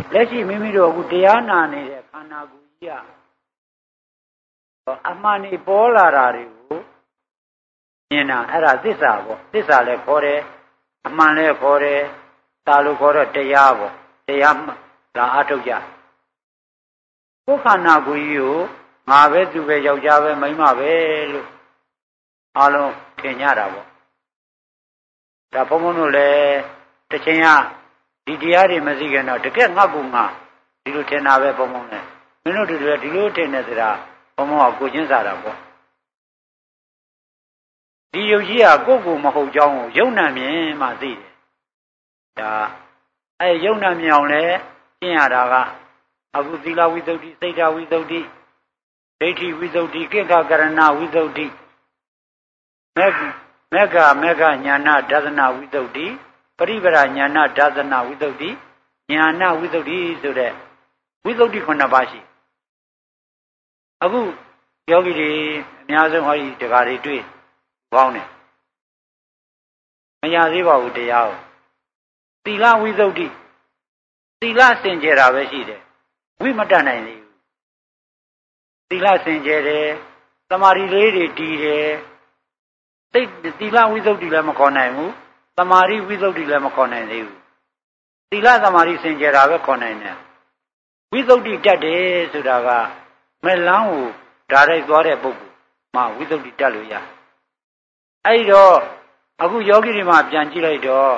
လက်ရှိမိမိတို့အခုတရားနာနေတဲ့ခန္ဓာကိုယ်ကြီးကအမှန်နေပေါ်လာတာတွေကိုမြင်တာအဲ့ဒါသစ္စာပေါ့သစ္စာလည်းခေါ်တယ်အမှန်လည်းခေါ်တယ်သာလို့ခေါ်တော့တရားပေါ့တရားဒါအထုတ်ကြကိုယ်ခန္ဓာကိုယ်ကြီးကိုငါပဲသူပဲယောက်ျားပဲမိန်းမပဲလို့အားလုံးထင်ကြတာပေါ့ဒါဘုံဘုံတို့လည်းတစ်ချိန်ကဒီတရားတွေမသိခင်တော့တကယ်ငါ့ကူငါဒီလိုထင်တာပဲဘုံဘုံနဲ့မင်းတို့တို့လည်းဒီလိုထင်နေစရာဘုံဘုံကကိုချင်းစားတာပေါ့ဒီယုတ်ကြီးကကိုယ့်ကိုမဟုတ်ကြောင်းကိုယုံနာမြင်မှသိတယ်ဒါအဲယုံနာမြင်အောင်လဲရှင်းရတာကအခုသီလဝိသုဒ္ဓိစိတ်ဓာဝိသုဒ္ဓိဒိဋ္ဌိဝိသုဒ္ဓိကိက္ခကရဏဝိသုဒ္ဓိမေဃညာဏဒသနာဝိသုဒ္ဓိပရိပရညာဏဒသနာဝိသုဒ္ဓိညာဏဝိသုဒ္ဓိဆိုတဲ့ဝိသုဒ္ဓိ9ပါးရှိအခုယောဂီတွေအများဆုံးဟောဒီတရားတွေတွေ့ကောင်းတယ်မရသေးပါဘူးတရားကိုသီလဝိသုဒ္ဓိသီလစင်ကြယ်တာပဲရှိတယ်ဝိမတတ်နိုင်သေးဘူးသီလစင်ကြယ်တယ်သမာဓိလေးတွေတည်တယ်သိသီလဝိသုဒ္ဓိလည်းမခေါ်နိုင်ဘူးသမာဓိဝိသုဒ္ဓိလည်းမခေါ်နိုင်သေးဘူးသီလသမာဓိစင်ကြယ်တာပဲခေါ်နိုင်တယ်ဝိသုဒ္ဓိတတ်တယ်ဆိုတာကမဲ့လန်းကိုဓာတ်ရိုက်သွားတဲ့ပုဂ္ဂိုလ်မှဝိသုဒ္ဓိတတ်လို့ရအဲ့တော့အခုယောဂီတွေမှာပြန်ကြည့်လိုက်တော့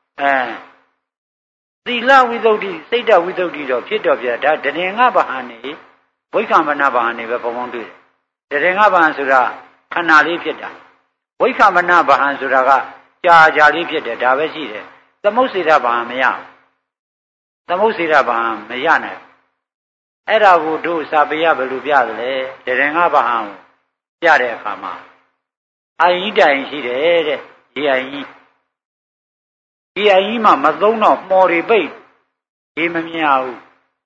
သီလဝိသုဒ္ဓိစိတ်တဝိသုဒ္ဓိတော့ဖြစ်တော့ပြဒါတရင်ငါဘာဟန်နေဝိက္ခမနဘာဟန်နေပဲပုံပုံတွေ့တယ်တရင်ငါဘာဟန်ဆိုတာခန္ဓာလေးဖြစ်တာဝိက္ခမနဘာဟန်ဆိုတာကကြာလေးဖြစ်တယ်ဒါပဲရှိတယ်သမုတ်စေတဘာဟန်မရသမုတ်စေတဘာဟန်မရနိုင်အဲ့ဒါကိုတို့စာပေရဘယ်လိုပြသလဲတရင်ငါဘာဟန်ကိုပြတဲ့အခါမှာအာယိတိုင်ရှိတယ်တဲ့ဒီအာယိဒီအာယိမှာမသုံးတော့မော်တွေပိတ်ရေမမြင်ရဘူး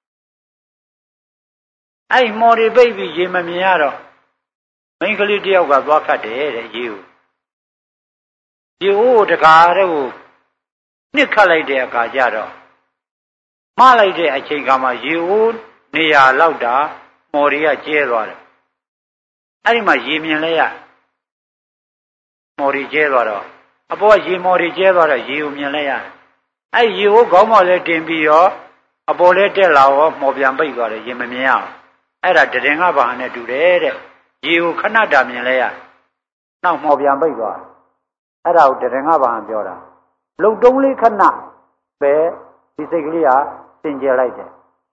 အဲ့မော်တွေပိတ်ပြီးရေမမြင်ရတော့မိန်းကလေးတယောက်ကသွားခတ်တယ်တဲ့ရေကိုရေအိုးတကားတဲ့ကိုနှစ်ခတ်လိုက်တဲ့အခါကျတော့မှားလိုက်တဲ့အချိန်ကမှရေအိုးနေရာလောက်တာမော်တွေကကျဲသွားတယ်အဲ့ဒီမှာရေမြင်လဲရမော်တွေကျဲသွားတော့အပေါ်ကရေမော်တွေကျဲသွားတော့ရေကိုမြင်လဲရတယ်အဲ့ရေကိုခေါင်းမော်လဲတင်ပြီးရောအပေါ်လဲတက်လာရောမော်ပြန်ပိတ်သွားတယ်ရေမမြင်ရအောင်အဲ့ဒါတရင်ကဘာနဲ့တူတယ်တဲ့ရေကိုခဏတာမြင်လဲရနောက်မော်ပြန်ပိတ်သွားအဲ့ဒါကိုတရင်ကဘာပြောတာလုံတုံးလေးခဏပဲဒီစိတ်ကလေးဟာစင်ကြယ်လိုက်တယ်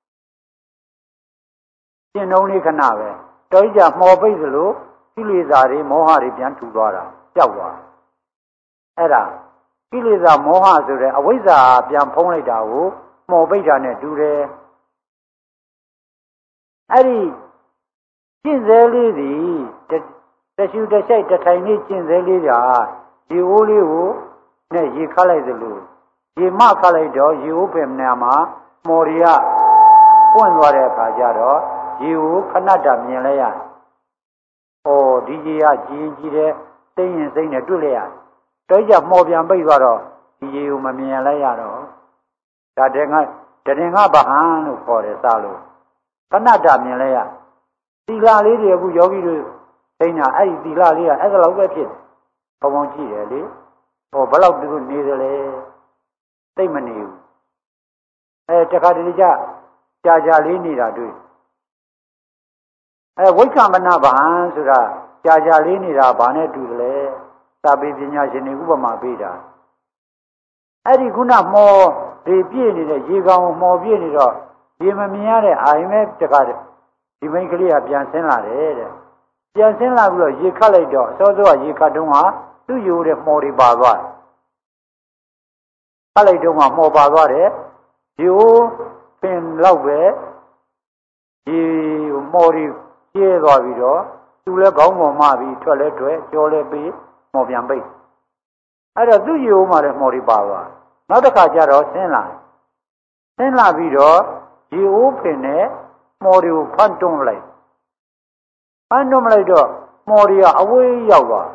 ရှင်းတုံးလေးခဏပဲတော်ကြမော်ပိတ်သလိုကိလေသာတွေမောဟတွေပြန်ထူသွားတာကြောက်သွားအဲ့ဒါကိလေသာမောဟဆိုတဲ့အဝိဇ္ဇာပြန်ဖုံးလိုက်တာကိုမော်ပိတ်တာနဲ့တူတယ်အဲ့ဒီကျင့်စေလေးဒီတရှူတဆိုင်တထိုင်လေးကျင့်စေလေးကရေအိုးလေးကိုနဲ့ရေခတ်လိုက်သလိုရေမခတ်လိုက်တော့ရေအိုးပင်နေမှာမော်ရီကပွင့်သွားတဲ့အခါကျတော့ရေကိုခဏတာမြင်လဲရဒီကြီးကကြီးတယ်သိရင်သိနေတွေ့လိုက်ရတော့ကြမော်ပြန်ပိတ်သွားတော့ဒီရေကိုမမြင်လိုက်ရတော့ဒါတရင်ကဘာဟန်လို့ခေါ်တယ်စလို့ခဏတာမြင်လိုက်ရသီလလေးတွေအခုယောဂီတို့သိနေတာအဲ့ဒီသီလလေးကအဲ့ဒါလောက်ပဲဖြစ်ဘုံဘုံကြည့်တယ်လေဘယ်လောက်သူတို့နေတယ်လဲသိမနေဘူးတခါတလေကြာလေးနေတာတွေ့ဝိက္ခမနဘာဟန်ဆိုတာကြာလေးနေတာဘာနဲ့တူတယ်လဲသာပေပညာရှင်တွေဥပမာပေးတာအဲ့ဒီခုနမော်တွေပြည့်နေတဲ့ရေကောင်မော်ပြည့်နေတော့ရေမမြင်ရတဲ့အာရုံနဲ့တခါဒီမိန်းကလေးကပြန်ဆင်းလာတယ်တဲ့ပြန်ဆင်းလာပြီးတော့ရေခတ်လိုက်တော့စောစောကရေခတ်တုံးကသူ့ရိုးတဲ့မော်တွေပါသွားတယ်ခတ်လိုက်တုံးကမော်ပါသွားတယ်ရေပင်လောက်ပဲရေမော်တွေကျဲသွားပြီးတော့သူလည်းခေါင်းပေါ်မှပြီးထွက်လဲထွက်ကြောလဲပြီးမော်ပြန်ပိတ်အဲ့တော့သူ့ရေမှာလည်းမော်တွေပါသွားနောက်တစ်ခါကျတော့ဆင်းလာပြီးတော့ရေအိုးဖင်နဲ့မော်တွေကိုဖန်တွန်းလိုက်တော့မော်တွေကအဝေးရောက်သွား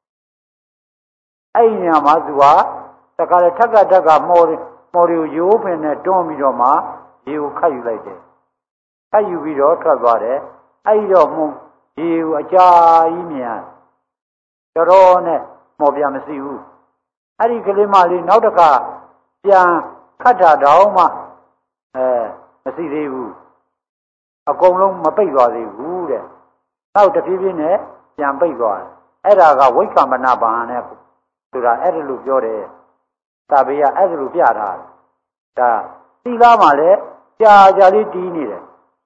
အဲ့ဒီညမှာသူကတခါလေထက်ကမော်တွေကိုရေအိုးဖင်နဲ့တွန်းပြီးတော့မှရေကိုခတ်ယူလိုက်တယ်ခတ်ယူပြီးတော့ထွက်သွားတယ်အဲ့တော့မှုရေကိုအကြာကြီးမြင်တော်တော်နဲ့မော်ပြမရှိဘူးအဲ့ဒီကလေးမလေးနောက်တစ်ခါပြန်ခတ်တာတောင်မှမရှိသေးဘူးအကုန်လုံးမပိတ်သွားသေးဘူးတဲ့နောက်တဖြည်းဖြည်းနဲ့ပြန်ပိတ်သွားတယ်အဲ့ဒါကဝိက္ခမနဘာဟံနဲ့ဆိုတာအဲ့ဒါလို့ပြောတယ်သာဘေးကအဲ့ဒါလို့ပြထားတယ်ဒါသီလမှာလည်းကြာကြာလေးတီးနေတယ်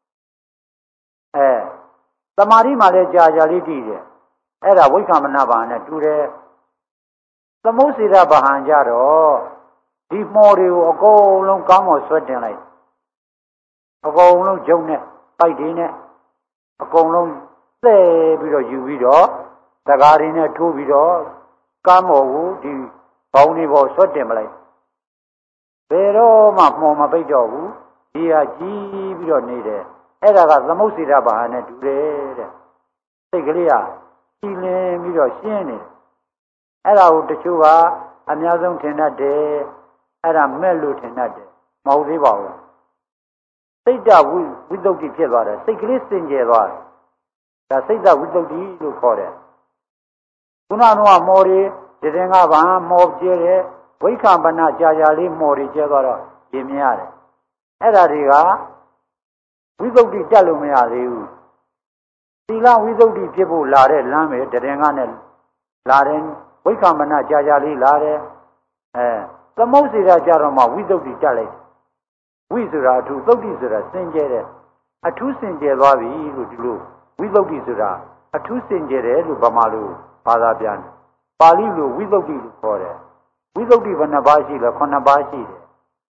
သမာဓိမှာလည်းကြာကြာလေးတီးတယ်အဲ့ဒါဝိက္ခမနဘာဟံနဲ့တူတယ်သမုစေရဘာဟံကြတော့ဒီမော်တွေကိုအကုန်လုံးကောင်းမော်ဆွဲတင်လိုက်အကုန်လုံးဂျုံနဲ့ပိုက်တွေနဲ့အကုန်လုံးသဲပြီးတော့ယူပြီးတော့သကားတွေနဲ့ထိုးပြီးတော့ကားမော်ကိုဒီဘောင်းတွေပေါ်ဆွဲတင်မလိုက်ဘယ်တော့မှမော်မပိတ်တော့ဘူးဒီဟာကြီးပြီးတော့နေတယ်အဲ့ဒါကသမုစေရဘာဟံနဲ့တူတယ်တဲ့စိတ်ကလေးကကြည်လင်ပြီးတော့ရှင်းနေတယ်အဲ့ဒါကိုတချို့ကအများဆုံးထင်တတ်တယ်အဲ့ဒါမဲ့လို့ထင်တတ်တယ်မဟုတ်သေးပါဘူးစိတ်တဝိသုဒ္ဓိဖြစ်သွားတယ်စိတ်ကလေးစင်ကြယ်သွားတယ်ဒါစိတ်တဝိသုဒ္ဓိလို့ခေါ်တယ်ခုနကမော်ရီဒီတင်ကဘာမော်ကျဲတယ်ဝိက္ခမနကြာကြာလေးမော်ရီကျဲသွားတော့မြင်ရတယ်အဲ့ဒါတွေကဝိသုဒ္ဓိတက်လို့မရသေးဘူးသီလဝိသုဒ္ဓိဖြစ်ဖို့လာတဲ့လမ်းပဲဒီတင်ကနဲ့လာတယ်ဝိက္ခမနကြာကြာလေးလာတယ်သမုတ်စေတာကြတော့မှဝိသုဒ္ဓိတက်လိုက်ဝိဆိုတာအထူးသုဒ္ဓိဆိုတာစင်ကြဲတယ်အထူးစင်ကြဲသွားပြီလို့ဒီလိုဝိသုဒ္ဓိဆိုတာအထူးစင်ကြဲတယ်လို့ဗမာလိုဘာသာပြန်ပါဠိလိုဝိသုဒ္ဓိလို့ခေါ်တယ်ဝိသုဒ္ဓိဘယ်နှပါးရှိလဲ9ပါးရှိတယ်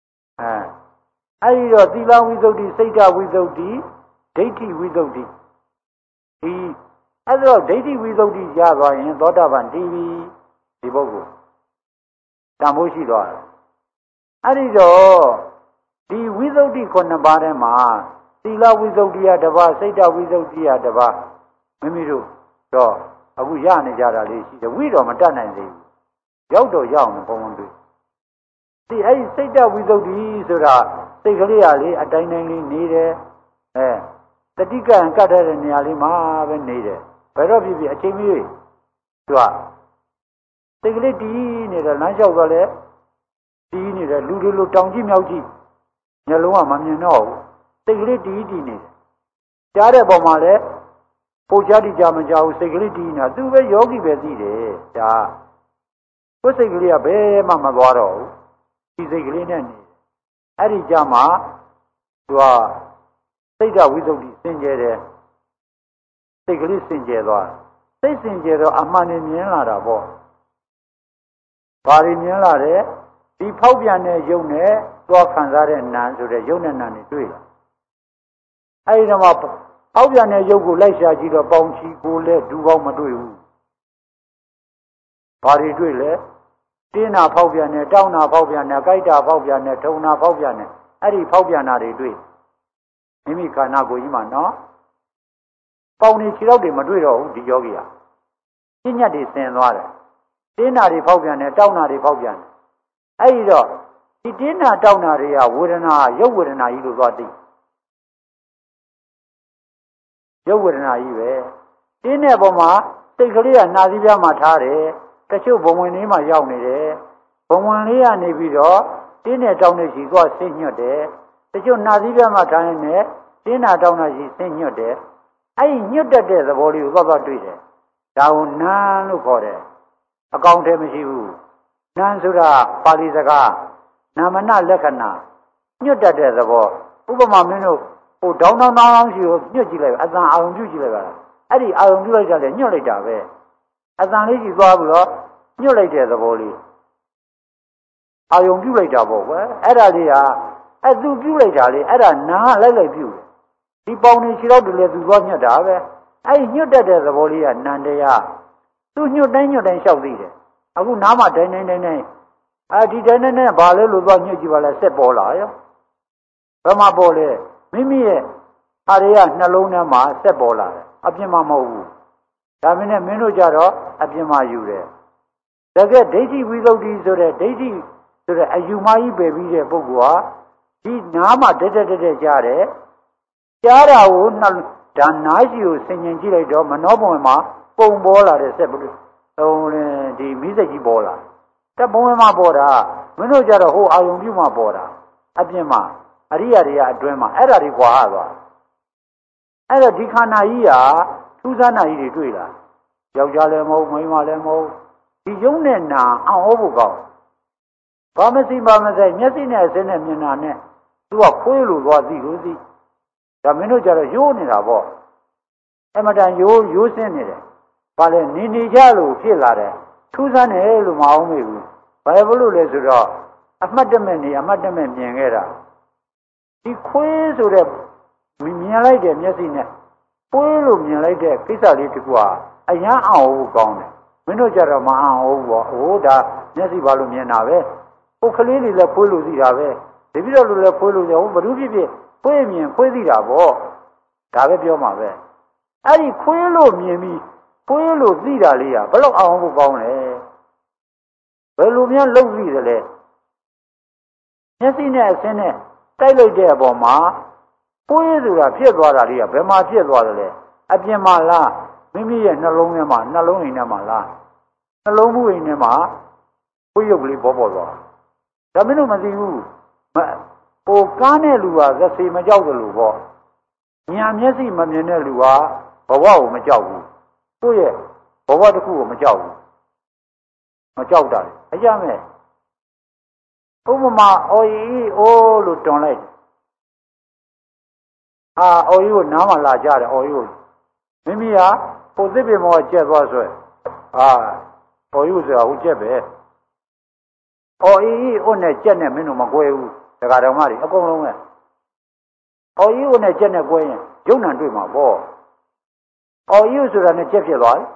အဲဒီတော့သီလဝိသုဒ္ဓိစိတ်ဓာတ်ဝိသုဒ္ဓိဒိဋ္ဌိဝိသုဒ္ဓိဒီအဲ့တော့ဒိဋ္ဌိဝိသုဒ္ဓိရသွားရင်သောတာပန်တည်ပြီဒီပုဂ္ဂိုလ်တန်ဖိုးရှိသွားတယ်အဲ့ဒီတော့ဒီဝိသုဒ္ဓိ9ပါးထဲမှာသီလဝိသုဒ္ဓိယတစ်ပါးစိတ်ဓာတ်ဝိသုဒ္ဓိယတစ်ပါးမိမိတို့တော့အခုရနေကြတာလေးရှိတယ်ဝိတော့မတတ်နိုင်သေးဘူးရောက်တော့ရအောင်ဘုံဘုံတွေ့ဒီအဲ့ဒီစိတ်ဓာတ်ဝိသုဒ္ဓိဆိုတာစိတ်ကလေးရလေးအတိုင်းတိုင်းလေးနေတယ်တတိကံကတ်တဲ့နေရာလေးမှာပဲနေတယ်ဘယ်တော့ဖြစ်ဖြစ်အချိန်မီသူကစိတ်ကလေးတီးနေတယ်လမ်းလျှောက်တော့လေတီးနေတယ်လူတွေလိုတောင်ကြည့်မြောက်ကြည့်မျက်လုံးကမမြင်တော့ဘူးစိတ်ကလေးတီးနေတယ်ကြားတဲ့ပုံမှာလေပိုချတိကြမကြဘူးစိတ်ကလေးတီးနေတာသူပဲယောဂီပဲသိတယ်ဒါကိုယ်စိတ်ကလေးကဘယ်မှမသွားတော့ဘူးဒီစိတ်ကလေးနဲ့နေအဲ့ဒီကြမှာသူကစိတ်ဓာတ်ဝိသုဒ္ဓိစင်ကြယ်တယ်စိတ်ကလေးစင်ကြယ်သွားစိတ်စင်ကြယ်တော့အမှန်နဲ့မြင်လာတာပေါ့ဘာတွေမြင်လာတယ်ဒီဖောက်ပြန်တဲ့ယုံနဲ့သွားခံစားတဲ့နာဆိုတဲ့ယုံနဲ့နာတွေတွေ့လာအဲဒီတော့မှဖောက်ပြန်တဲ့ယုံကိုလိုက်ရှာကြည့်တော့ပေါင်ချီကိုလည်းဒူပေါင်းမတွေ့ဘူးဘာတွေတွေ့လဲတင်းနာဖောက်ပြန်တဲ့တောင်းနာဖောက်ပြန်တဲ့ကြိုက်တာဖောက်ပြန်တဲ့ထုံနာဖောက်ပြန်တဲ့အဲ့ဒီဖောက်ပြန်တာတွေတွေ့မိမိခန္ဓာကိုယ်ကြီးမှာနော်ပေါင်နေခြေတော့တွေမတွေ့တော့ဘူးဒီယောဂီဟာပြဉ္ညတ်တွေဆင်သွားတယ်တင်းနာတွေဖောက်ပြန်တယ်တောင်းနာတွေဖောက်ပြန်တယ်အဲ့ဒီတော့ဒီတင်းနာတောင်းနာတွေကဝေဒနာရုပ်ဝေဒနာကြီးလို့သွားသိရုပ်ဝေဒနာကြီးပဲတင်းတဲ့ပုံမှာစိတ်ကလေးကနှာသီးပြားမှာထားတယ်တချို့ဘုံဝင်လေးမှာရောက်နေတယ်ဘုံဝင်လေးကနေပြီးတော့တင်းနဲ့တောင်းနဲ့ရှိသွားဆင်းညွတ်တယ်တချို့နှာသီးပြားမှာထားရင်လည်းတင်းနာတောင်းနာရှိဆင်းညွတ်တယ်အဲ့ဒီညွတ်တတ်တဲ့သဘောလေးကိုသွားတွေ့တယ်ဒါကိုနာလို့ခေါ်တယ်အကောင်တည်းမရှိဘူးနာဆိုတာပါဠိစကားနာမနလက္ခဏာညွတ်တတ်တဲ့သဘောဥပမာမင်းတို့ဟိုဒေါင်းရှိကိုညွတ်ကြည့်လိုက်အသံအာရုံပြုကြည့်လိုက်ပါလားအဲ့ဒီအာရုံပြုလိုက်ကြတယ်ညွတ်လိုက်တာပဲအသံလေးကြီးသွားပြီးတော့ညွတ်လိုက်တဲ့သဘောလေးအာရုံပြုလိုက်တာပေါ့ကွယ်အဲ့ဒါလေးကသူပြုလိုက်တာလေအဲ့ဒါနာလိုက်ပြုတယ်ဒီပေါင်နေခြေတော့တည်းလေသူသွားညွတ်တာပဲအဲ့ဒီညွတ်တတ်တဲ့သဘောလေးကနန္တရားသူညွတ်တိုင်းလျှောက်သိတယ်အခုနားမှာတိုင်းဒီတိုင်းနဲ့ဘာလဲလို့သွားညွတ်ကြည့်ပါလဲဆက်ပေါ်လာရောဘယ်မှာပေါ်လဲမိမိရဲ့အားရနှလုံးထဲမှာဆက်ပေါ်လာတယ်အပြင်မှာမဟုတ်ဘူးဒါမင်းနဲ့မင်းတို့ကြတော့အပြင်မှာယူတယ်တကယ်ဒိဋ္ဌိဝိသုဒ္ဓိဆိုတဲ့ဒိဋ္ဌိဆိုတဲ့အယူမကြီးပယ်ပြီးတဲ့ပုဂ္ဂိုလ်ဟာဒီနားမှာတက်ကြားတယ်ကြားတာကိုဒါနားရှိကိုဆင်ញင်ကြည့်လိုက်တော့မနှောပုံမှာပုံပေါ်လာတဲ့ဆက်ဘလို့ဒီမိစက်ကြီးပေါ်လာတက်ပုံမှာပေါ်တာမင်းတို့ကြတော့ဟိုအာယုံပြုမှာပေါ်တာအပြင်မှာအရိယာတွေကအတွင်းမှာအဲ့ဒါတွေကွာဟသွားအဲ့တော့ဒီခန္ဓာကြီးဟာထူးဆန်းတာကြီးတွေတွေ့လာယောက်ျားလည်းမဟုတ်မိန်းမလည်းမဟုတ်ဒီယုံနဲ့နာအံ့ဩဖို့ကောင်းဘာမသိဘာမဆိုင်မျက်စိနဲ့အစင်းနဲ့မြင်တာနဲ့သူကခွေးလိုသွားသိလို့သိဒါမင်းတို့ကြတော့ရိုးနေတာပေါ့အမတန်ရိုးစင်းနေတယ်ဘာလဲနေကြလို့ဖြစ်လာတယ်ထူးဆန်းတယ်လို့မအောင်မေဘူးဘာလို့လဲဆိုတော့အမှတ်တမဲ့နေအမှတ်တမဲ့မြင်ခဲ့တာဒီခွေးဆိုတဲ့မြင်လိုက်တဲ့မျက်စိနဲ့ခွေးလို့မြင်လိုက်တဲ့ကိစ္စလေးတကူကအရန်အောင်ဖို့ကောင်းတယ်မင်းတို့ကြတော့မအောင်ဘူးပေါ့ဟိုဒါမျက်စိဘာလို့မြင်တာပဲဟိုကလေးတွေလည်းခွေးလို့သိတာပဲတပည့်တော်တို့လည်းခွေးလို့သိဟိုဘ누구ဖြစ်ခွေးမြင်ခွေးသိတာပေါ့ဒါပဲပြောမှာပဲအဲ့ဒီခွေးလို့မြင်ပြီးခွေးလို့သိတာလေးကဘယ်လောက်အောင်ဖို့ကောင်းလဲဘယ်လိုများလုပ်သိတယ်လဲမျက်စိနဲ့အဆင်းနဲ့တိုက်လိုက်တဲ့အပေါ်မှာခွေးဆိုတာဖြစ်သွားတာလေးကဘယ်မှာဖြစ်သွားတယ်လဲအပြင်မှာလားမိမိရဲ့နှလုံးထဲမှာနှလုံးအိမ်ထဲမှာလားနှလုံးမှုအိမ်ထဲမှာခွေးရုပ်ကလေးပေါ်သွားဒါမင်းတို့မသိဘူးဟိုကားတဲ့လူကသစေမကြောက်တယ်လို့ပေါ့ညာမျက်စိမမြင်တဲ့လူကဘဝကိုမကြောက်ဘူးသူ့ရဲ့ဘဝတစ်ခုကိုမကြောက်ဘူးမကြောက်တာလေအကြမဲ့ဥပမာအော်ကြီးအိုးလို့တွန်လိုက်အော်ကြီးကိုနားမှာလာကြတယ်အော်ကြီးကိုမိမိကဟိုသစ်ပင်မောကျက်သွားဆိုအော်ကြီးဆိုတာဟိုကျက်ပဲအော်ကြီးအိုးနဲ့ကျက်နဲ့မင်းတို့မကွဲဘူးဒကာတော်မတွေအကုန်လုံးပဲအော်ကြီးအိုးနဲ့ကျက်နဲ့ကွဲရင်ရုပ်နာတွေ့မှာပေါ့အော်ကြီးဆိုတာနဲ့ကျက်ဖြစ်သွားတယ်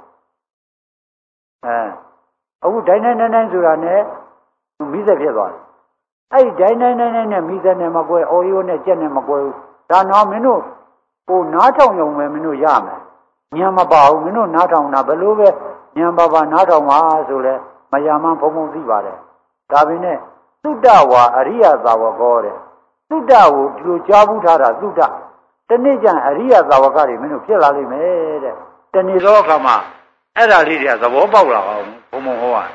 အခုဒိုင်းဆိုတာနဲ့မိသက်ဖြစ်သွားတယ်အဲ့ဒီဒိုင်းနဲ့မိသက်နဲ့မကွဲအော်ကြီးအိုးနဲ့ကျက်နဲ့မကွဲဘူးဒါတော့မင်းတို့ဟိုနားထောင်ရုံပဲမင်းတို့ရမယ်ဉာဏ်မပါဘူးမင်းတို့နားထောင်တာဘယ်လိုပဲဉာဏ်ပါနားထောင်ပါဆိုလဲမယာမန်းဘုံသိပါတယ်ဒါပေမဲ့သုတ္တဝါအရိယသာဝကောတဲ့သုတ္တကိုဒီလိုကြားဘူးထားတာသုတ္တတနေ့ကျရင်အရိယသာဝကတွေမင်းတို့ဖြစ်လာလိမ့်မယ်တဲ့တနေ့တော့အခါမှာအဲ့ဒါလေးတွေကသဘောပေါက်လာအောင်ဘုံဟောရ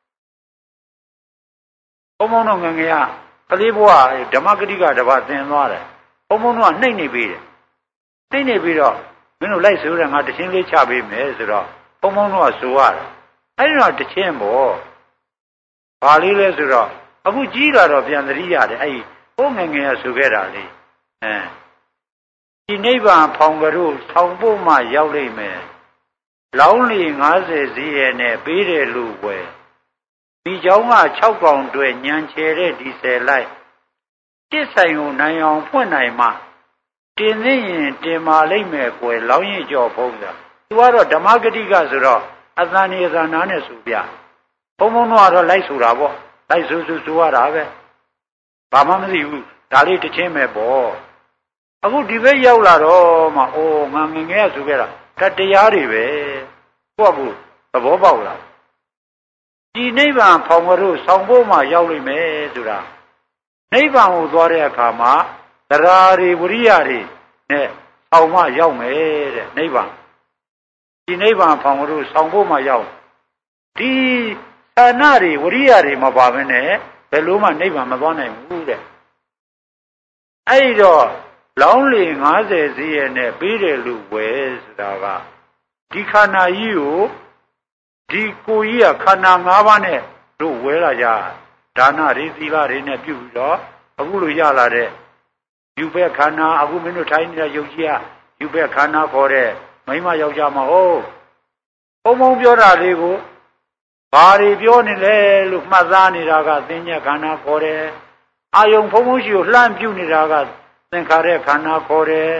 ဘုံတော့ငငယ်ကလေးဘွားဓမ္မဂတိကတပတ်သင်သွားတယ်ဘုံတော့နှိမ့်နေပြီတဲ့နှိမ့်နေပြီးတော့မင်းတို့လိုက်ဆိုရငါတချင်းလေးချပေးမယ်ဆိုတော့ဘုံတော့ဆိုရတယ်အဲ့ဒီတော့တချင်းပေါ့ဘာလေးလဲဆိုတော့အခုကြီးလာတော့ပြန်သတိရတယ်အဲ့ဒီဘုံငငယ်ကဆိုခဲ့တာလေဒီနိဗ္ဗာန်ဖောင်ကြတို့ထောင်ဖို့မှရောက်လိမ့်မယ်လောင်းလီ90စီးရဲ့နဲ့ပေးတယ်လို့ပဲဒီเจ้าက6កောင်တွေညံချယ်တဲ့ဒီဆယ်လိုက်တစ်ဆိုင်ကိုနိုင်အောင်ဖွင့်နိုင်မှတင်သိရင်တင်မာလိမ့်မယ်ကွယ်လောင်းရင်ကြော်ဖုံးတာသူကတော့ဓမ္မဂတိကဆိုတော့အသံနေအသံနာနဲ့ဆိုပြဘုံတော့လိုက်ဆိုတာပေါ့လိုက်ဆိုရတာပဲဘာမှမသိဘူးဒါလေးတစ်ချင်းပဲပေါ့အခုဒီဘက်ရောက်လာတော့မှအိုးငါငငယ်ဆိုခဲ့တာတရားတွေပဲကိုယ့်ကိုသဘောပေါက်လာဒီနိဗ္ဗာန်ဖောင်ကြတို့ဆောင်ဖို့မှရောက်လိမ့်မယ်ဆိုတာနိဗ္ဗာန်ကိုသွားတဲ့အခါမှာတရားတွေဝိရိယတွေနဲ့ဆောင်မှရောက်မယ်တဲ့နိဗ္ဗာန်ဒီနိဗ္ဗာန်ဖောင်ကြတို့ဆောင်ဖို့မှရောက်ဒီသာနာတွေဝိရိယတွေမပါဘဲနဲ့ဘယ်လိုမှနိဗ္ဗာန်မသွားနိုင်ဘူးတဲ့အဲ့ဒီတော့လောင်းလေ90စီးရဲ့နဲ့ပေးတယ်လို့ဝယ်ဆိုတာကဒီခန္ဓာကြီးကိုဒီကိုကြီးကခန္ဓာ၅ပါးနဲ့တို့ဝဲလာကြဒါနတွေသီလတွေနဲ့ပြုပြီးတော့အခုလိုရလာတဲ့ယူဘက်ခန္ဓာအခုမင်းတို့ထိုင်နေတဲ့ယုတ်ကြီးကယူဘက်ခန္ဓာခေါ်တဲ့မိမယောက်ျားမဟုတ်ဘုံပြောတာလေးကိုဘာတွေပြောနေလဲလို့မှတ်သားနေတာကသင်္ညက်ခန္ဓာခေါ်တယ်အာယုံဘုံရှိကိုလှမ်းပြုနေတာကသင်္ခါရခန္ဓာခေါ်တယ်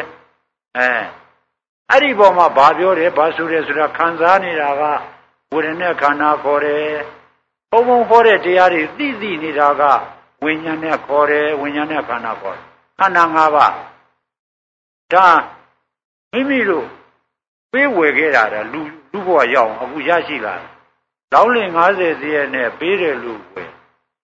အဲ့ဒီပေါ်မှာဘာပြောတယ်ဘာဆိုတယ်ဆိုတာခံစားနေတာကဝေဒနာခန္ဓာခေါ်တယ်ဘုံခေါ်တဲ့တရားတွေသိနေတာကဝိညာဉ်နဲ့ခေါ်တယ်ဝိညာဉ်နဲ့ခန္ဓာခေါ်တယ်ခန္ဓာ၅ပါးဒါမိမိတို့ပေးဝယ်ခဲ့တာလူဘဝရောက်အခုရရှိလာလောင်းလင်90စီးရဲ့နဲ့ပေးတယ်လို့ဝယ်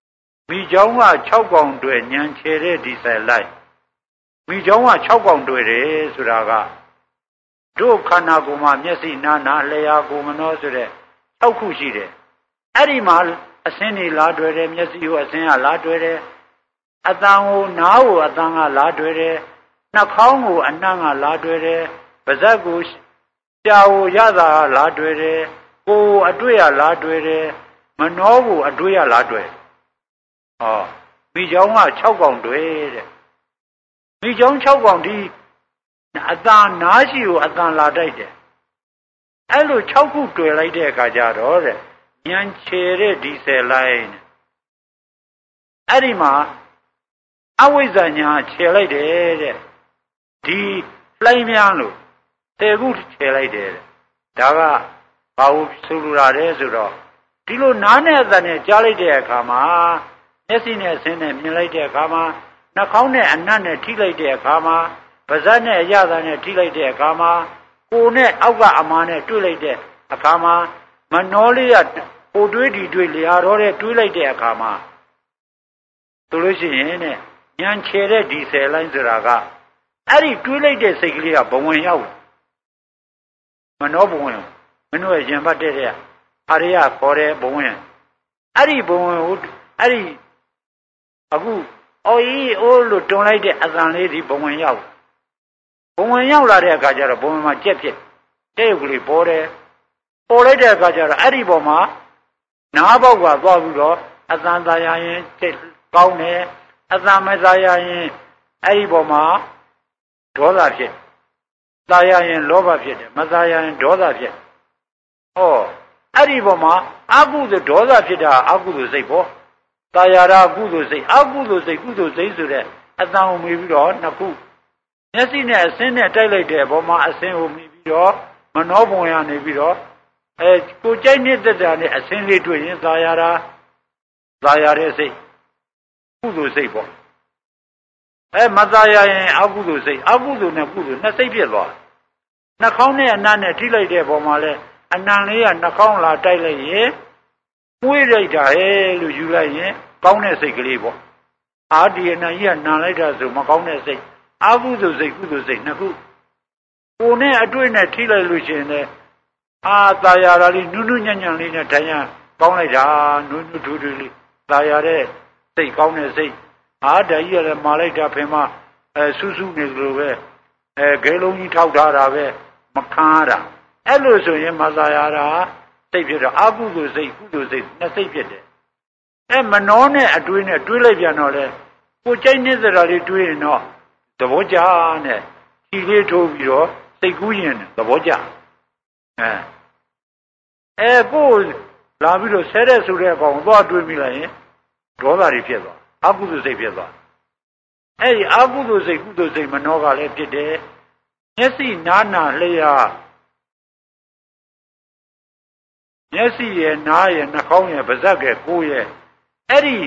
မိချောင်းက6កောင်တွေ့ညံချေတဲ့ဒီဆိုင်လိုက်မိချောင်းက6កောင်တွေ့တယ်ဆိုတာကတို့ခန္ဓာကိုယ်မှာမျက်စိနာနာလျှာကိုယ်မနှောဆိုတဲ့6ခုရှိတယ်အဲ့ဒီမှာအစင်းတွေလားတွေ့တယ်မျက်စိကိုအစင်းကလားတွေ့တယ်အတန်ကိုနားကိုအတန်ကလားတွေ့တယ်နှာခေါင်းကိုအနှံ့ကလားတွေ့တယ်ပါးစပ်ကိုရှားကိုရတာလားတွေ့တယ်ကိုယ်အတွေ့ရလားတွေ့တယ်မနှောကိုအတွေ့ရလားတွေ့ဟောမိချောင်းက6កောင်တွေ့တဲ့မိချောင်း6កောင်ဒီအတန်နားရှိကိုအတန်လာတိုက်တယ်အဲ့လို6ခုတွေ့လိုက်တဲ့အခါကျတော့တဲ့ဉာဏ်ချေတဲ့ဒီဆယ်လိုက်အဲ့ဒီမှာအဝိဇ္ဇာညာချေလိုက်တယ်တဲ့ဒီလှိုင်းများလို့10ခုချေလိုက်တယ်တဲ့ဒါကဘာလို့ဆိုလိုတာလဲဆိုတော့ဒီလိုနားနဲ့အသံနဲ့ကြားလိုက်တဲ့အခါမှာမျက်စိနဲ့အဆင်းနဲ့မြင်လိုက်တဲ့အခါမှာနှာခေါင်းနဲ့အနံ့နဲ့ထိလိုက်တဲ့အခါမှာပါးစပ်နဲ့အရသာနဲ့ထိလိုက်တဲ့အခါမှာကိုယ်နဲ့အောက်ကအမားနဲ့တွေ့လိုက်တဲ့အခါမှာမနှောလေးရဟိုတွေးဒီတွေးလျာတော့တဲ့တွေးလိုက်တဲ့အခါမှာဆိုလို့ရှိရင်တဲ့ဉာဏ်ချေတဲ့ဒီဆယ်လိုင်းဆိုတာကအဲ့ဒီတွေးလိုက်တဲ့စိတ်ကလေးကဘဝင်ရောက်မနှောဘဝင်မင်းတို့ရဲ့ရင်ပတ်တဲ့အာရိယခေါ်တဲ့ဘဝင်အဲ့ဒီဘဝင်ကိုအဲ့ဒီအခုအော်ကြီးအိုးလို့တွန်းလိုက်တဲ့အသံလေးဒီဘဝင်ရောက်ဘဝင်ရောက်လာတဲ့အခါကျတော့ဘဝင်မှာကြက်ဖြစ်တဲ့ရုပ်ကလေးပေါ်တယ်ပေါ်လိုက်တဲ့အခါကျတော့အဲ့ဒီပေါ်မှာနားပေါက်ကသွားပြီးတော့အသံသာရရင်ကောင်းတယ်အသံမသာရရင်အဲ့ဒီပေါ်မှာဒေါသဖြစ်သာရရင်လောဘဖြစ်တယ်မသာရရင်ဒေါသဖြစ်ဟောအဲ့ဒီပေါ်မှာအကုသိုလ်ဒေါသဖြစ်တာအကုသိုလ်စိတ်ပေါ့သာယာရာကုသိုလ်စိတ်အကုသိုလ်စိတ်ကုသိုလ်စိတ်ဆိုတဲ့အတန်ကိုမြည်ပြီးတော့နှစ်ခုမျက်စိနဲ့အစင်းနဲ့တိုက်လိုက်တဲ့ပေါ်မှာအစင်းကိုမြည်ပြီးတော့မနှောပုံရနေပြီးတော့ကိုကြိုက်နေတဲ့တာနဲ့အစင်းလေးတွေ့ရင်သာယာရာသာယာတဲ့စိတ်ကုသိုလ်စိတ်ပေါ့မသာယာရင်အကုသိုလ်စိတ်အကုသိုလ်နဲ့ကုသိုလ်နှစ်စိတ်ဖြစ်သွားနှာခေါင်းနဲ့အနံ့နဲ့ထိလိုက်တဲ့ပေါ်မှာလဲအနံလေးကနှာခေါင်းလာတိုက်လိုက်ရင်ပွေးလိုက်တာဟဲ့လို့ယူလိုက်ရင်ကောင်းတဲ့စိတ်ကလေးပေါ့အာဒီအနံကြီးကနံလိုက်တာဆိုမကောင်းတဲ့စိတ်အကုသိုလ်စိတ်ကုသိုလ်စိတ်နှစ်ခုကိုယ်နဲ့အတွေ့နဲ့ထိလိုက်လို့ရှိရင်လည်းသာယာရာလေးနုနုညံ့ညံ့လေးနဲ့ထိုင်ရကောင်းလိုက်တာနုနုထူးထူးလေးသာယာတဲ့စိတ်ကောင်းတဲ့စိတ်ဓာကြီးကလည်းမာလိုက်တာဖင်မဆူးဆူးနေလို့ပဲဂဲလုံးကြီးထောက်ထားတာပဲမခံရတာအဲ့လိုဆိုရင်မသာယာတာစိတ်ဖြစ်တော့အကုသိုလ်စိတ်ကုသိုလ်စိတ်နှစ်စိတ်ဖြစ်တယ်မနှောနဲ့အတွေးနဲ့တွေးလိုက်ပြန်တော့လေကိုကြိုက်နေတာလေးတွေးရင်တော့သဘောကျနဲ့ခြေလေးထိုးပြီးတော့စိတ်ကူးရင်သဘောကျကိုလာပြီးတော့ဆဲတဲ့ဆိုတဲ့အကောင်သွားတွေးမိလိုက်ရင်ဒေါသတွေဖြစ်သွားအကုသိုလ်စိတ်ဖြစ်သွားအဲ့ဒီအကုသိုလ်စိတ်ကုသိုလ်စိတ်မနှောကလည်းဖြစ်တယ်မျက်စိနားနာလျှာမျက်စိရဲ့နားရဲ့နှာခေါင်းရဲ့ပါးစပ်ရဲ့ကိုယ်ရဲ့အဲ့ဒီ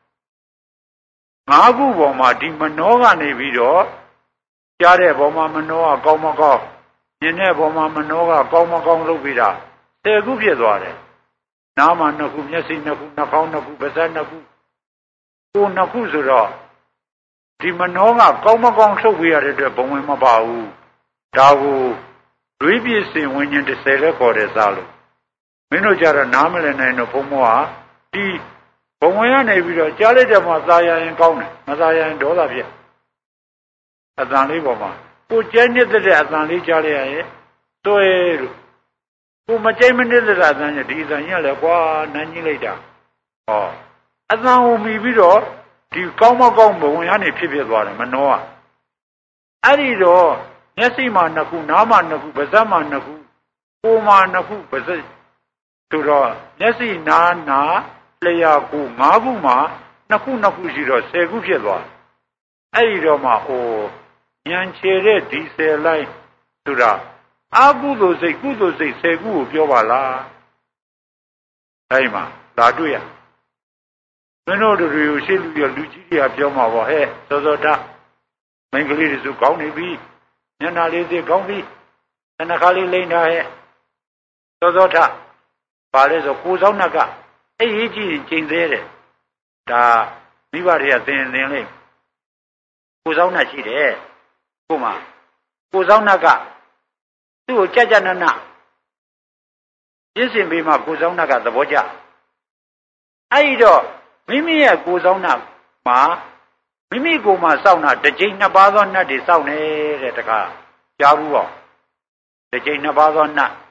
၅ခုပေါ်မှာဒီမနှောကနေပြီးတော့ကြားတဲ့ပေါ်မှာမနှောကကောင်းမကောင်းမြင်တဲ့ပေါ်မှာမနှောကကောင်းမကောင်းလုပ်ပြီးတာ10ခုဖြစ်သွားတယ်နားမှာ2ခုမျက်စိ2ခုနှာခေါင်း2ခုပါးစပ်2ခုကိုယ်2ခုဆိုတော့ဒီမနှောကကောင်းမကောင်းထုတ်ပြရတဲ့အတွက်ဘုံဝင်မပါဘူးဒါကိုဒွိပစ္စေဝိညာဉ်30လဲခေါ်တယ်စားလို့မင်းတို့ကြတော့နားမလည်နိုင်တော့ဘုံမောကဒီဘုံဝင်ရနေပြီးတော့ကြားလိုက်တယ်မှာသာယာရင်ကောင်းတယ်မသာယာရင်ဒေါသဖြစ်အတန်လေးပေါ်မှာကိုကျဲနေတဲ့အတန်လေးကြားလိုက်ရရင်တွဲလို့ကိုမကျဲမနေတဲ့အတန်ကြီးဒီအတန်ကြီးလည်းကွာနန်းကြီးလိုက်တာဟောအတန်ကိုမြည်ပြီးတော့ဒီကောင်းမကောင်းဘဝင်ရနေဖြစ်သွားတယ်မနှောကအဲ့ဒီတော့မျက်စိမှာ2ခုနားမှာ2ခုပါးစပ်မှာ2ခုကိုယ်မှာ2ခုပါးစပ်ဆိုတော့မျက်စိနားနာလျှာကို5ခုမှာ2ခု2ခုရှိတော့10ခုဖြစ်သွားအဲ့ဒီတော့မှဉာဏ်ချေတဲ့ဒီ10လိုက်ဆိုတာအကုသိုလ်စိတ်ကုသိုလ်စိတ်10ခုကိုပြောပါလားအဲ့မှာဒါတွေ့ရမင်းတို့တွေကိုရှင်းလို့လူကြီးတွေကပြောမှာပေါ့ဟဲ့စောစောတမင်္ဂလိတွေစုကောင်းနေပြီမျက်နှာလေးစိကောင်းပြီနှာခါလေးလိမ့်တာဟဲ့စောစောထပါလဲဆိုကိုယ်ဆောင်နှက်ကအဲ့ရေးကြည့်ရင်ကျိန်သေးတယ်ဒါမိဘတွေကသင်လေးကိုဆောင်နှက်ရှိတယ်ကိုမှကိုဆောင်နှက်ကသူ့ကိုကြကြနနပြည့်စင်ပေးမှကိုဆောင်နှက်ကသဘောကျအဲ့ဒီတော့မိမိရဲ့ကိုဆောင်နှက်မှာမိမိကိုယ်မှာစောင့်တာတစ်ကြိမ်နှစ်ပါးသောနှက်တွေစောင့်နေတဲ့တကားကြားဘူးပေါ့တစ်ကြိမ်နှစ်ပါးသောနှက်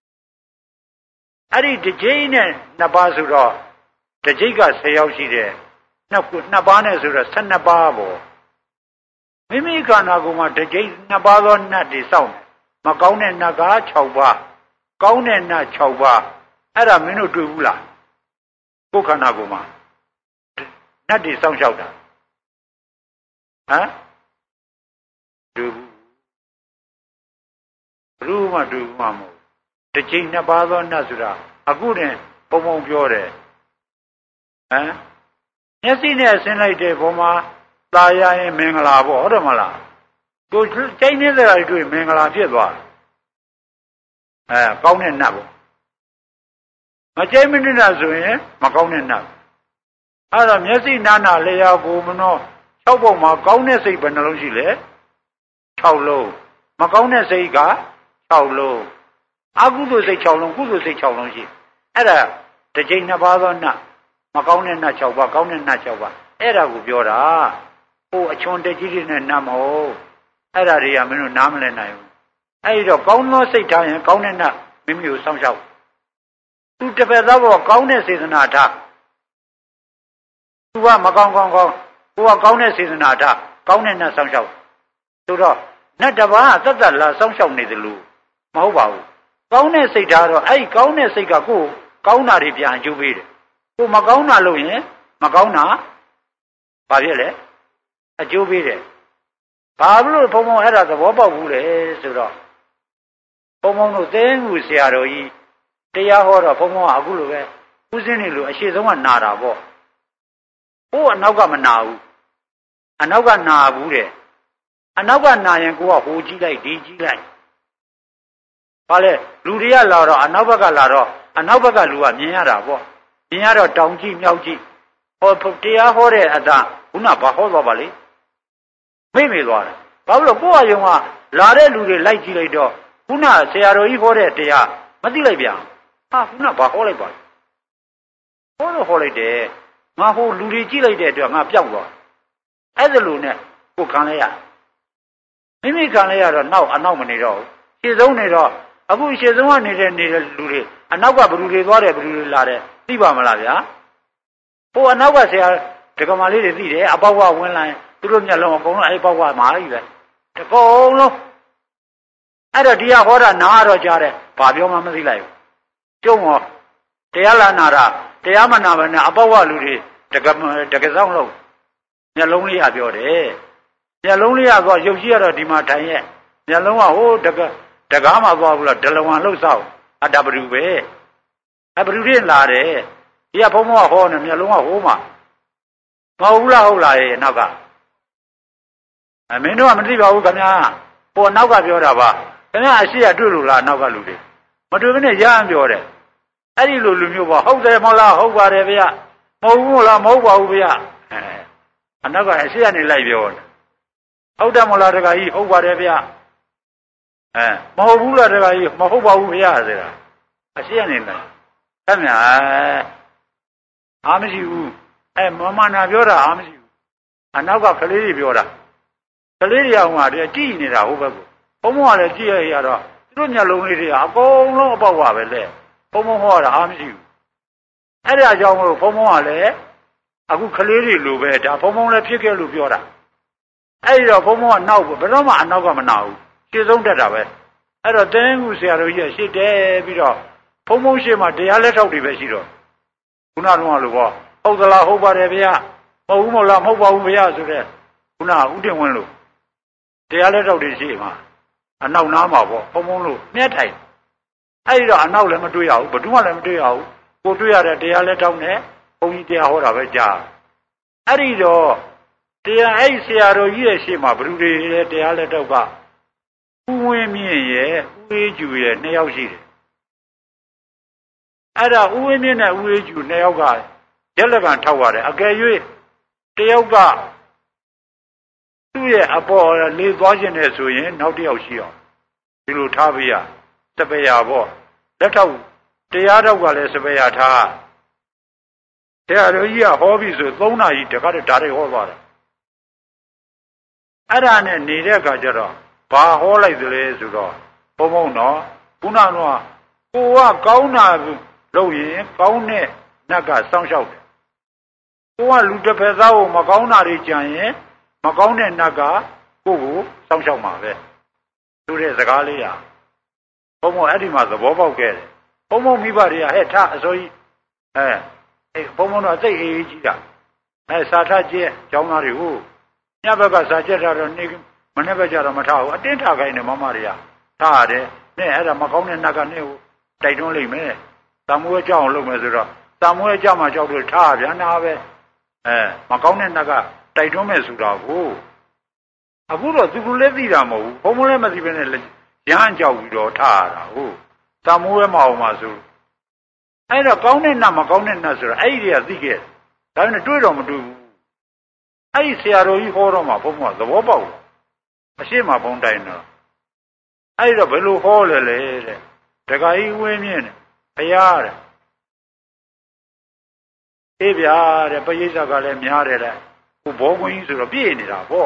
အဲ့ဒီတစ်ကြိမ်နဲ့နှစ်ပါးဆိုတော့တစ်ကြိမ်က10ယောက်ရှိတယ်နှစ်ပါးနဲ့ဆိုတော့12ပါးပေါ့မိမိခန္ဓာကိုယ်မှာတစ်ကြိမ်နှစ်ပါးသောနှက်တွေစောင့်တယ်မကောင်းတဲ့နှက်က6ပါးကောင်းတဲ့နှက်6ပါးအဲ့ဒါမင်းတို့တွေ့ဘူးလားကိုယ်ခန္ဓာကိုယ်မှာနှက်တွေစောင့်ရှောက်တာဟမ်တွေ့ဘူးဘူးမှတွေ့ဘူးမှမဟုတ်တစ်ကြိမ်နှစ်ပါးသောနှက်ဆိုတာအခုတင်ပုံပြောတယ်ဟမ်မျက်စိနဲ့ဆင်းလိုက်တဲ့ဘုံမှာตาရရင်မင်္ဂလာပေါ့ဟုတ်တယ်မလားကိုကျိန်းနေတဲ့ဓာတ်တွေ့မင်္ဂလာဖြစ်သွားကောင်းတဲ့နတ်ပေါ့မကျိန်းမနေတာဆိုရင်မကောင်းတဲ့နတ်အဲ့တော့မျက်စိနာနာလျှာကိုမနော6ပုံမှာကောင်းတဲ့စိတ်ဘယ်နှလုံးရှိလဲ6လုံးမကောင်းတဲ့စိတ်က6လုံးအကုသိုလ်စိတ်6လုံးကုသိုလ်စိတ်6လုံးရှိအဲ့ဒါတစ်ကြိမ်နှစ်ပါးသောနတ်မကောင်းတဲ့နတ်6ပါးကောင်းတဲ့နတ်6ပါးအဲ့ဒါကိုပြောတာဟိုအချွန်တက်ကြီးတွေနဲ့နတ်မဟုတ်အဲ့ဒါတွေကမင်းတို့နားမလည်နိုင်ဘူးအဲ့ဒီတော့ကောင်းသောစိတ်ထားရင်ကောင်းတဲ့နတ်မိမိကိုစောင့်ရှောက်သူတစ်ဖက်သားဘောကောင်းတဲ့စေတနာထားသူကမကောင်းကိုကကောင်းတဲ့စေတနာထားကောင်းတဲ့နတ်စောင့်ရှောက်ဆိုတော့နတ်တစ်ပါးသက်သက်လာစောင့်ရှောက်နေတယ်လို့မဟုတ်ပါဘူးကောင်းတဲ့စိတ်ထားတော့အဲ့ဒီကောင်းတဲ့စိတ်ကကိုယ်ကောင်းတာတွေပြန်အကျိုးပေးတယ်ကိုမကောင်းတာလို့ရင်မကောင်းတာဘာဖြစ်လဲအကျိုးပေးတယ်ဘာလို့ဘုံဘုံအဲ့ဒါသဘောပေါက်ဘူးလေဆိုတော့ဘုံဘုံတို့သင်္ကူဆရာတော်ကြီးတရားဟောတော့ဘုံဘုံကအခုလိုပဲဦးစင်းနေလို့အရှိဆုံးကနာတာပေါ့ဟိုအနောက်ကမနာဘူးအနောက်ကနာဘူးတဲ့အနောက်ကနာရင်ကိုကဟိုကြည့်လိုက်ဒီကြည့်လိုက်ဘာလဲလူတွေကလာတော့အနောက်ဘက်ကလာတော့အနောက်ဘက်ကလူကမြင်ရတာပေါ့မြင်ရတော့တောင်ကြည့်မြောက်ကြည့်ဟောတရားဟောတဲ့အတန်ခုနဘာဟောသွားပါလိမေ့သွားတယ်ဘာလို့ကိုယ့်အယုံကလာတဲ့လူတွေလိုက်ကြည့်လိုက်တော့ခုနဆရာတော်ကြီးဟောတဲ့တရားမသိလိုက်ပြန်ဟာခုနဘာဟောလိုက်ပါဟောတော့ဟောလိုက်တယ်ငါဟိုလူတွေကြည့်လိုက်တဲ့အတွက်ငါပျောက်သွားအဲ့ဒါလိုနဲ့ကိုခံလိုက်ရမိမိခံလိုက်ရတော့နောက်အနောက်မနေတော့ရှေ့ဆုံးနေတော့အခုရှေ့ဆုံးကနေတဲ့လူတွေအနောက်ကဘယ်သူတွေသွားတယ်ဘယ်သူတွေလာတယ်သိပါမလားဗျာဟိုအနောက်ကဆရာဒကမာလေးတွေသိတယ်အပေါက်ကဝင်လာရင်သူတို့မျက်လုံးအကုန်လုံးအဲ့ပေါက်ကမှာကြီးပဲတကုံလုံးအဲ့တော့တရားဟောတာနားတော့ကြားတယ်ဘာပြောမှမသိလိုက်ဘူးကျုံရောတရားလာနာတာတရားမနာဘဲနဲ့အပေါက်ကလူတွေတကဆောင်လုံးမျက်လုံးလေးကပြောတယ်မျက်လုံးလေးကတော့ရုပ်ရှိရတော့ဒီမှာထိုင်ရဲ့မျက်လုံးကဟိုတကားမှသွားဘူးလားဒလဝန်လှုပ်ဆောက်အတဘလူပဲအဘလူတွေလာတယ်ဒီကဘုံဘုံကဟောနေမျက်လုံးကဟိုးမှာမဟုတ်လားဟုတ်လားရဲ့နောက်ကမင်းတို့ကမသိပါဘူးခင်ဗျာဟိုနောက်ကပြောတာပါခင်ဗျာအရှိရတွေ့လို့လားနောက်ကလူတွေမတွေ့ဘဲနဲ့ရမ်းပြောတယ်အဲ့ဒီလိုလူမျိုးပေါ့ဟုတ်တယ်မဟုတ်လားဟုတ်ပါတယ်ဗျာမဟုတ်ဘူးလားမဟုတ်ပါဘူးဗျာအနောက်ကအရှိရနေလိုက်ပြောတယ်ဟုတ်တယ်မလားတခါကြီးဟုတ်ပါတယ်ဗျာမဟုတ်ဘူးလားတခါကြီးမဟုတ်ပါဘူးဗျာဆိုတာအရှိရနေလိုက်ခင်ဗျာအားမရှိဘူးမမနာပြောတာအားမရှိဘူးအနောက်ကကလေးတွေပြောတာကလေးတွေအောင်ကတည်းကကြည့်နေတာဟိုဘက်ကဘုံဘုံကလည်းကြည့်ရတော့သူတို့မျက်လုံးလေးတွေကအကုန်လုံးအပေါက်ပါပဲလေဘုံဘုံဟောတာအားမရှိဘူးအဲ့ဒါကြောင့်မို့ဘုံဘုံကလည်းအခုကလေးတွေလိုပဲဒါဘုံဘုံလည်းဖြစ်ခဲ့လို့ပြောတာအဲ့ဒီတော့ဘုံဘုံကနောက်ဘယ်တော့မှအနောက်ကမနာဘူးရှင်းဆုံးတက်တာပဲအဲ့တော့တင်းကူဆရာတော်ကြီးကရှင်းတယ်ပြီးတော့ဘုံဘုံရှင်းမှတရားလက်ထောက်တွေပဲရှိတော့ခုနကတော့လို့ပေါ့ဟုတ်သလားဟုတ်ပါတယ်ဗျာမဟုတ်ဘူးမဟုတ်လားမဟုတ်ပါဘူးဗျာဆိုတဲ့ခုနဥတင်ဝင်လို့တရားလက်ထောက်တွေရှိမှာအနောက်နားမှာပေါ့ဘုံဘုံလို့မြတ်ထိုင်အဲ့ဒီတော့အနောက်လည်းမတွေ့ရဘူးဘယ်သူမှလည်းမတွေ့ရဘူးကိုတွေ့ရတဲ့တရားလက်ထောက်နဲ့ဘုန်းကြီးတရားဟောတာပဲကြားအဲ့ဒီတော့တရားအဲ့ဆရာတော်ကြီးရဲ့ရှေ့မှာဘယ်သူတွေလဲတရားလက်ထောက်ကဥဝင်းမြင့်ရဲ့ဥဝေးကျူရဲ့2ယောက်ရှိတယ်အဲ့ဒါဥဝင်းမြင့်နဲ့ဥဝေးကျူ2ယောက်ကရက်လက်ကထောက်ရတယ်အကယ်၍တယောက်ကသူ့ရဲ့အပေါ်လေသွားခြင်းနဲ့ဆိုရင်နောက်တစ်ယောက်ရှိအောင်ဒီလိုထားပြရစပယ်ရပေါ့လက်ထောက်တရားတော့ကလည်းစပယ်ရထားတရားတော်ကြီးကဟောပြီဆို3နာရီတခါတည်းဓာတ်တွေဟောသွားတယ်အဲ့ဒါနဲ့နေတဲ့အခါကျတော့ဘာဟောလိုက်သလဲဆိုတော့ဘုံဘုံတော့ခုနကတော့ကိုကကောင်းတာလုပ်ရင်ကောင်းတဲ့နတ်ကစောင့်ရှောက်တယ်ကိုကလူတစ်ဖက်သားကိုမကောင်းတာတွေကြံရင်မကောင်းတဲ့နတ်ကကိုကိုစောင့်ရှောက်မှာပဲသူတဲ့စကားလေးရဘုံဘုံအဲ့ဒီမှာသဘောပေါက်ခဲ့တယ်ဘုံဘုံမိဘတွေကဟဲ့ထအစိုးကြီးဘုံဘုံတော့သိအေးကြီးတာစာထကျဲကျောင်းသားတွေကိုညဘက်ကစာချက်ထားတော့နေမနေ့ဘက်ကျတော့မထားဘူးအတင်းထားခိုင်းတယ်မမတွေကထားရတယ်နဲ့အဲ့ဒါမကောင်းတဲ့နတ်ကနေကိုတိုက်တွန်းလိုက်မယ်တာမွေးကြောက်အောင်လုပ်မယ်ဆိုတော့တာမွေးကြောက်မှကြောက်လို့ထားပြန်တာပဲမကောင်းတဲ့နတ်ကတိုက်တွန်းမယ်ဆိုတာကိုအခုတော့သူကလည်းသိတာမဟုတ်ဘူးဘုံဘုံလည်းမသိဘဲနဲ့ရဟန်းကြောက်ပြီးတော့ထားရတာဟုတ်တာမွေးမအောင်ပါဆိုအဲ့တော့ကောင်းတဲ့နတ်မကောင်းတဲ့နတ်ဆိုတော့အဲ့ဒီတွေကသိခဲ့ဒါပေမဲ့တွေးတော့မတွေးဘူးအဲ့ဒီဆရာတော်ကြီးဟောတော့မှဘုံဘုံကသဘောပေါက်တယ်အရှိမဘုံတိုင်းတော့အဲ့တော့ဘယ်လိုဟောလဲလေတဲ့တခါကြီးဝင်းမြင့်တယ်ဘုရားတဲ့အေးဗျာတဲ့ပရိသတ်ကလည်းများတယ်တဲ့ဟိုဘောကွင်းကြီးဆိုတော့ပြည့်နေတာပေါ့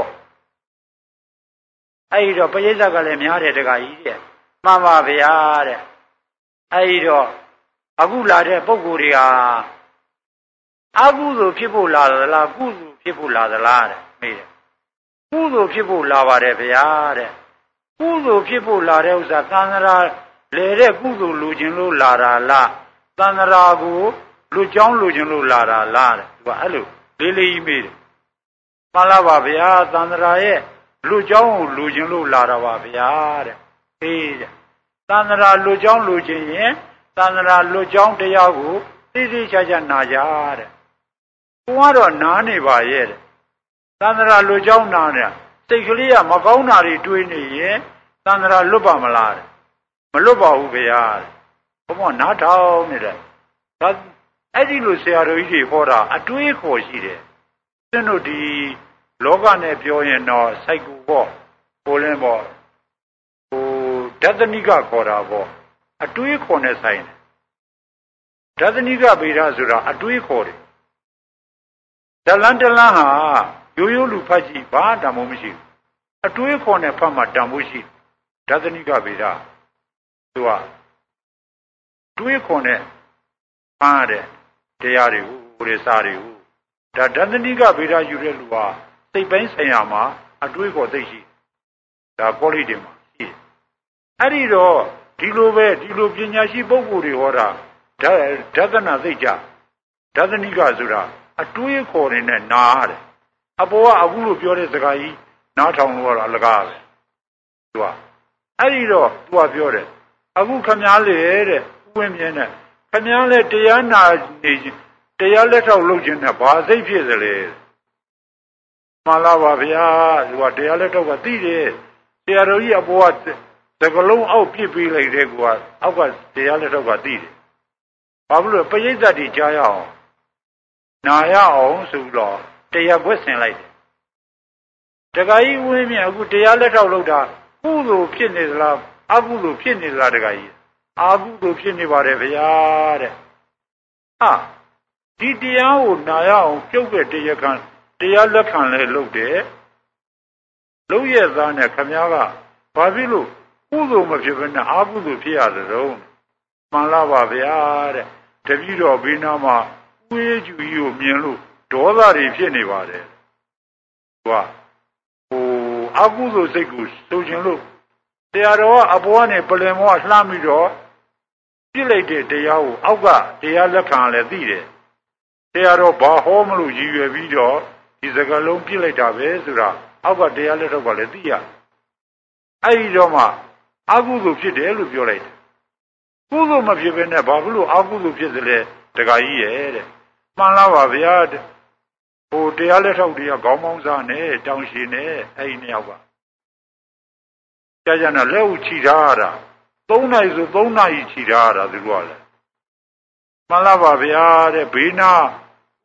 အဲ့တော့ပရိသတ်ကလည်းများတယ်တခါကြီးတဲ့မှန်ပါဗျာတဲ့အဲ့တော့အခုလာတဲ့ပုဂ္ဂိုလ်တွေဟာအကုသိုလ်ဖြစ်ဖို့လာသလားကုသိုလ်ဖြစ်ဖို့လာသလားတဲ့မေးတယ်ကုသိုလ်ဖြစ်ဖို့လာပါတယ်ဗျာတဲ့ကုသိုလ်ဖြစ်ဖို့လာတဲ့ဥစ္စာသံဃာလေတဲ့ကုသိုလ်လူချင်းလို့လာတာလားသံဃာကိုလူเจ้าလူချင်းလို့လာတာလားတဲ့သူကအဲ့လိုလေးလေးကြီးမေးတယ်မှန်လားပါဗျာသံဃာရဲ့လူเจ้าကိုလူချင်းလို့လာတာပါဗျာတဲ့အေးတဲ့သံဃာလူเจ้าလူချင်းရင်သံဃာလူเจ้าတရားကိုသိသိချာချာနာကြတဲ့ကိုကတော့နားနေပါရဲ့တဲ့သံဃာလူเจ้าနားနေစိတ်ကလေးကမကောင်းတာတွေတွေးနေရင်သံဃာလွတ်ပါမလားတဲ့မလွတ်ပါဘူးဗျာတဲ့ဘုံကနားထောင်နေတယ်ဒါအဲ့ဒီလိုဆရာတော်ကြီးတွေဟောတာအတွေးခေါ်ရှိတယ်သင်တို့ဒီလောကနဲ့ပြောရင်တော့စိုက်ကူပေါ့ဟိုလင်းပေါ့ဟိုဒသနိကခေါ်တာပေါ့အတွေးခေါ်နေဆိုင်တယ်ဒသနိကဗေဒဆိုတာအတွေးခေါ်တယ်တလန်းတလန်းဟာရိုးရိုးလူဖတ်ကြည့်ဘာတမို့မရှိဘူးအတွေးခေါ်နေဖတ်မှတန်ဖို့ရှိဒသနိကဗေဒသူကတွေးခေါ်နေဖားတဲ့တရားတွေကိုဟိုစာတွေကိုဒါဒသနိကဗေဒယူတဲ့လူဟာစိတ်ပိုင်းဆိုင်ရာမှာအတွေးခေါ်သိရှိဒါကောလိတင်မှာရှိတယ်အဲ့ဒီတော့ဒီလိုပဲဒီလိုပညာရှိပုဂ္ဂိုလ်တွေဟောတာဒသနာသိကြဒသနိကဆိုတာအတွေးခေါ်နေတဲ့နာရတယ်အပေါ်ကအခုလိုပြောတဲ့စကားကြီးနားထောင်လို့ကတော့အလကားပဲသူကအဲ့ဒီတော့သူကပြောတယ်အခုခမားလေတဲ့ဥဝင်းမြင်တဲ့ခမားလေတရားနာနေတရားလက်ထောက်လုပ်ခြင်းနဲ့ဘာစိတ်ဖြစ်သလဲမှန်လားပါဗျာသူကတရားလက်ထောက်ကသိတယ်ဆရာတော်ကြီးအပေါ်ကသကလုံးအောက်ပြစ်ပေးလိုက်တဲ့ကွာအောက်ကတရားလက်ထောက်ကသိတယ်ဘာဖြစ်လို့ပရိသတ်တွေကြားရအောင်နာရအောင်ဆိုတော့တရားဘွဲ့ဆင်လိုက်တယ်တခါကြီးဝင်းမြအခုတရားလက်ထောက်လုပ်တာကုသိုလ်ဖြစ်နေသလားအကုသိုလ်ဖြစ်နေသလားတခါကြီးအကုသိုလ်ဖြစ်နေပါတယ်ဗျာတဲ့ဟာဒီတရားကိုနာရအောင်ပြုတ်တဲ့တရားခံတရားလက်ခံလဲလုပ်တယ်လုပ်ရသားနဲ့ခမည်းကဘာဖြစ်လို့ကုသိုလ်မဖြစ်ဘဲနဲ့အကုသိုလ်ဖြစ်ရတယ်တော့မှန်လားပါဗျာတဲ့တပည့်တော်ဘေးနားမှာဥယေကျူကြီးကိုမြင်လို့ဒေါသတွေဖြစ်နေပါတယ်သူကဟိုအကုသိုလ်စိတ်ကိုဆိုချင်လို့တရားတော်ကအပေါ်ကနေပလင်မောလှမ်းပြီးတော့ပြစ်လိုက်တဲ့တရားကိုအောက်ကတရားလက်ခံလည်းသိတယ်တရားတော်ဘာဟောမလို့ရည်ရွယ်ပြီးတော့ဒီစကားလုံးပြစ်လိုက်တာပဲဆိုတာအောက်ကတရားလက်ထောက်ကလည်းသိရအဲ့ဒီတော့မှအကုသိုလ်ဖြစ်တယ်လို့ပြောလိုက်တယ်ကုသိုလ်မဖြစ်ဘဲနဲ့ဘာဖြစ်လို့အကုသိုလ်ဖြစ်သလဲတခါကြီးရဲ့တဲ့မှန်လားပါဗျာဟိုတရားလက်ထောက်တွေကခေါင်းပေါင်းစားနဲ့တောင်ရှင်နဲ့အဲ့ဒီနှစ်ယောက်ကကြာကြာနဲ့လက်ဦးချီထားရတာ3နာရီဆို3နာရီချီထားရတာသူတို့ကလည်းမှန်လားပါဗျာတဲ့ဘေးနာ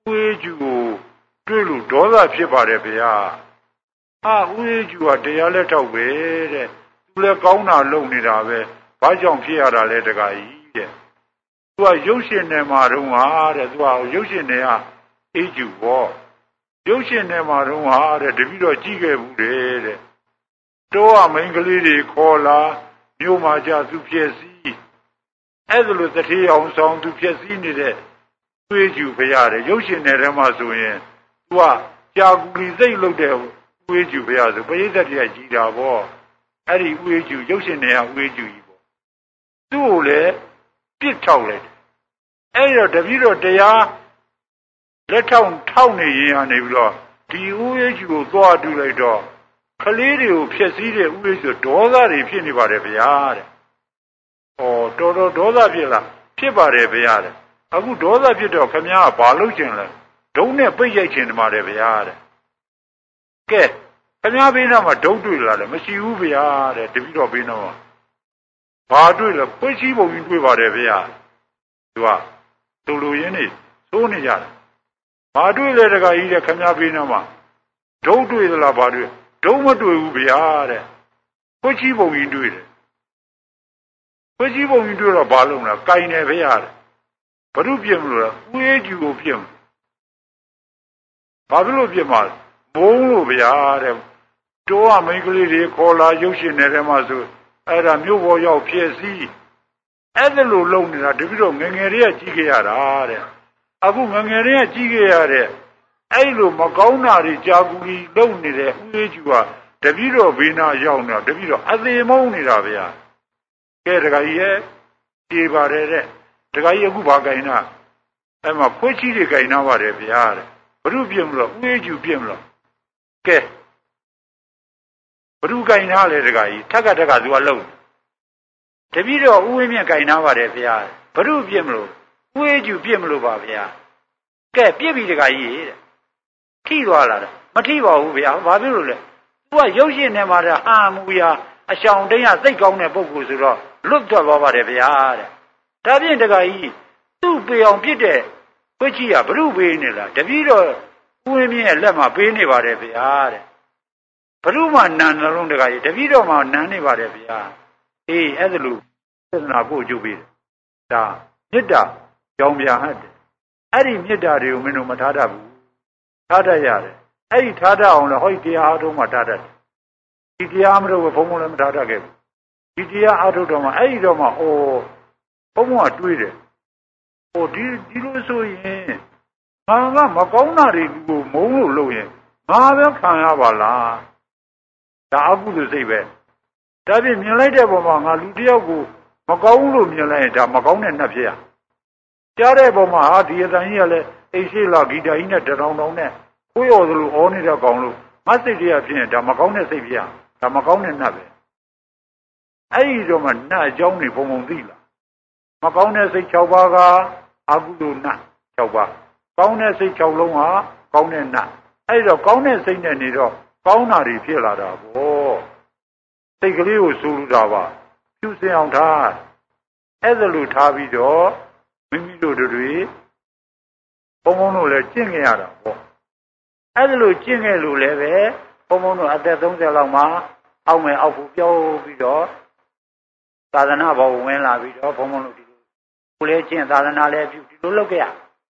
ဥေးကျူကိုတွေ့လို့ဒေါသဖြစ်ပါတယ်ဗျာဟာဥေးကျူကတရားလက်ထောက်ပဲတဲ့သူလည်းကောင်းတာလုပ်နေတာပဲဘာကြောင့်ဖြစ်ရတာလဲတခါကြီးတဲ့သူကရုပ်ရှင်နယ်မှာတော့ဟာတဲ့သူကရုပ်ရှင်နယ်ကအေးကျူပေါ့ရုပ်ရှင်နယ်မှာတော့ဟာတဲ့တပည့်တော်ကြည့်ခဲ့ဘူးတဲ့တောကမိန်းကလေးတွေခေါ်လာမြို့မှာကြသူဖြစ်စီအဲ့ဒါလိုတထေးအောင်ဆောင်သူဖြစ်စီနေတဲ့သွေးကျူဖရတယ်ရုပ်ရှင်နယ်ထဲမှာဆိုရင်သူကကြာကူလီစိတ်လုပ်တဲ့သွေးကျူဖရဆိုပရိသတ်တွေကကြည်တာပေါ့အဲ့ဒီသွေးကျူရုပ်ရှင်နယ်ကသွေးကျူကြီးပေါ့သူ့ကိုလည်းပြစ်ထောက်လိုက်တယ်အဲ့တော့တပည့်တော်တရားလက်ထောက်နေရင်ကနေပြီးတော့ဒီဥယျာဉ်ကိုသွားတူလိုက်တော့ကလေးတွေကိုဖျက်ဆီးတဲ့ဥယျာဉ်ဆိုဒေါသတွေဖြစ်နေပါတယ်ဗျာတဲ့။ဩတော်ဒေါသဖြစ်လားဖြစ်ပါတယ်ဗျာတဲ့။အခုဒေါသဖြစ်တော့ခမည်းကဘာလုပ်ချင်လဲဒုံနဲ့ပိတ်ရိုက်ချင်တယ်ပါတယ်ဗျာတဲ့။ကဲခမည်းဘေးနားမှာဒုံတွေ့လာတယ်မရှိဘူးဗျာတဲ့တပည့်တော်ဘေးနားမှာဘာတွေ့လဲပွေးချီးပုံကြီးတွေ့ပါတယ်ဗျာ။သူကသူလူရင်းနေသိုးနေကြတယ်။ဘာတွေ့လဲတခါကြီးတဲ့ခမည်းဘေးနားမှာဒုံတွေ့သလားဘာတွေ့ဒုံမတွေ့ဘူးဗျာတဲ့ခွချီးပုံကြီးတွေ့တယ်ခွချီးပုံကြီးတွေ့တော့ဘာလုပ်လဲကင်တယ်ဗျာတဲ့ဘုရုပြင်းမလို့လားဥေးကျူကိုပြင်းဘာဖြစ်လို့ပြင်းမှာဘုံလို့ဗျာတဲ့တောကမိန်းကလေးတွေခေါ်လာရုပ်ရှင်နယ်ထဲမှာဆိုအဲ့ဒါမြို့ပေါ်ရောက်ဖြစ်စီအဲ့ဒါလိုလုပ်နေတာတပည့်တော်ငငယ်တွေကကြီးခဲ့ရတာတဲ့အခုငငယ်တွေကကြီးခဲ့ရတဲ့အဲ့လိုမကောင်းတာတွေကြာကူကြီးလုံနေတဲ့ဥေးကျူကတပည့်တော်ဘေးနာရောက်နေတာတပည့်တော်အသေးမုန်းနေတာဗျာကဲတခါကြီးရဲ့ပြေပါတယ်တဲ့တခါကြီးအခုဘာကြိုင်နာအဲ့မှာခွေးချီတွေကြိုင်နာပါတယ်ဗျာတဲ့ဘုရုပြင်းမလို့ဥေးကျူပြင်းမလို့ကဲဘုရုကြိုင်နာလေတခါကြီးထက်ကသူကလုံတပည့်တော်ဥေးမြင့်ကြိုင်နာပါတယ်ဗျာဘုရုပြင်းမလို့ဥေးကျူပြင်းမလို့ပါဗျာကဲပြစ်ပြီတခါကြီးတဲ့ထိသွားလာတယ်မထိပါဘူးဗျာဘာဖြစ်လို့လဲသူကရုပ်ရှင်ထဲမှာအာမူရာအရှောင်တင်းကသိကောင်းတဲ့ပုဂ္ဂိုလ်ဆိုတော့လွတ်ထွက်သွားပါတယ်ဗျာတဲ့ဒါဖြင့်တခါကြီးသူ့ပေအောင်ပြစ်တဲ့ခွချီကဘုရုပေးနေလားတပည့်တော်ဦးဝင်းမြင့်ရဲ့လက်မှာပေးနေပါတယ်ဗျာတဲ့ဘုရုမှနန်နှလုံးတခါကြီးတပည့်တော်မှနန်နေပါတယ်ဗျာအေးအဲ့ဒါလို့သစ္စာကိုအကျိုးပေးတယ်ဒါမေတ္တာကြောင်ပြန်ဟတ်တယ်အဲ့ဒီမေတ္တာတွေကိုမင်းတို့မထားတတ်ဘူးထားတတ်ရတယ်အဲ့ဒီထားတတ်အောင်လဲဟောဒီတရားအားထုတ်မှထားတတ်တယ်ဒီတရားမလို့ဘုံဘုံလည်းမထားတတ်ခဲ့ဘူးဒီတရားအားထုတ်တော့မှအဲ့ဒီတော့မှဘုံဘုံကတွေးတယ်ဒီလိုဆိုရင်ငါကမကောင်းတာတွေကိုမုန်းလို့လုပ်ရင်ငါပဲခံရပါလားဒါအကုသိုလ်စိတ်ပဲဒါဖြင့်မြင်လိုက်တဲ့ပုံမှာငါလူတယောက်ကိုမကောင်းလို့မြင်လိုက်ရင်ဒါမကောင်းတဲ့နှက်ဖြစ်ရကြားတဲ့ပုံမှာဟာဒီအတန်ကြီးကလည်းအိရှိလာဂီတာကြီးနဲ့တောင်နဲ့ကိုရော်သလိုဩနေတဲ့ကောင်လို့မစိတ်တရားဖြစ်ရင်ဒါမကောင်းတဲ့စိတ်ဖြစ်ရဒါမကောင်းတဲ့နှက်ပဲအဲ့ဒီတော့မှနှက်အကြောင်းတွေပုံသိလာမကောင်းတဲ့စိတ်6ပါးကအကုသိုလ်နှက်6ပါးကောင်းတဲ့စိတ်6လုံးဟာကောင်းတဲ့နှက်အဲ့တော့ကောင်းတဲ့စိတ်နဲ့နေတော့ကောင်းတာတွေဖြစ်လာတာပေါ့စိတ်ကလေးကိုစူးလို့တာပါဖြူစင်အောင်ထားအဲ့ဒါလိုထားပြီးတော့မိမိတို့တွေဘုံဘုံတို့လည်းကျင့်ခဲ့ရတာပေါ့အဲ့ဒါလိုကျင့်ခဲ့လို့လည်းပဲဘုံဘုံတို့အသက်30လောက်မှအောက်မယ်အောက်ဖို့ပြောပြီးတော့သာသနာ့ဘောင်ဝင်လာပြီးတော့ဘုံဘုံတို့ဒီလိုကိုလည်းကျင့်သာသနာလည်းပြုဒီလိုလုပ်ခဲ့ရ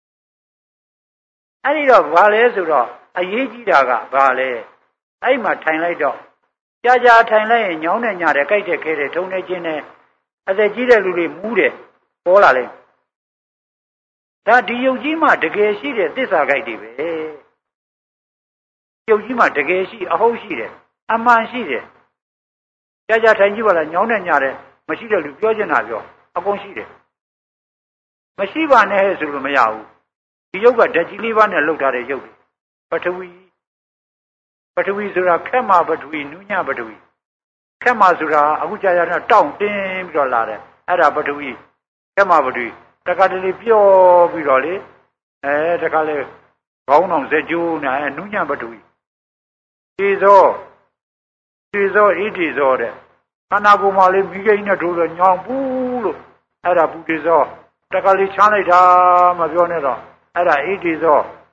အဲ့ဒီတော့ဘာလဲဆိုတော့အရေးကြီးတာကဘာလဲအဲ့မှာထိုင်လိုက်တော့ကြာထိုင်လိုက်ရင်ညောင်းနေညတယ်ကြိုက်တယ်ခဲတယ်ထုံနေခြင်းနဲ့အသက်ကြီးတဲ့လူတွေမူးတယ်ပေါ်လာလိမ့်ဒါဒီယုတ်ကြီးမှတကယ်ရှိတဲ့သစ္စာကြိုက်တွေပဲယုတ်ကြီးမှတကယ်ရှိအဟုတ်ရှိတယ်အမှန်ရှိတယ်ကြာထိုင်ကြည့်ပါလားညောင်းနေညတယ်မရှိတဲ့လူပြောချင်တာပြောအကုန်ရှိတယ်မရှိပါနဲ့ဆိုလို့မရဘူးဒီယုတ်ကဓာတ်ကြီးလေးပါးနဲ့လှုပ်ထားတဲ့ယုတ်ပထဝီဆိုတာခက်မှပထဝီနူးညပထဝီခက်မှဆိုတာအခုကြာတော့တောင့်တင်းပြီးတော့လာတယ်အဲ့ဒါပထဝီခက်မှပထဝီတခါတလေပြောပြီးတော့လေတခါလေခေါင်းအောင်စက်ကျိုးနေနူးညပထဝီခြေစောဣတိစောတဲ့ခန္ဓာကိုယ်မှာလေးမိခိနဲ့ထိုးတော့ညောင်ပူးလို့အဲ့ဒါပူတေစောတခါလေချမ်းလိုက်တာမပြောနဲ့တော့အဲ့ဒါဣတိစော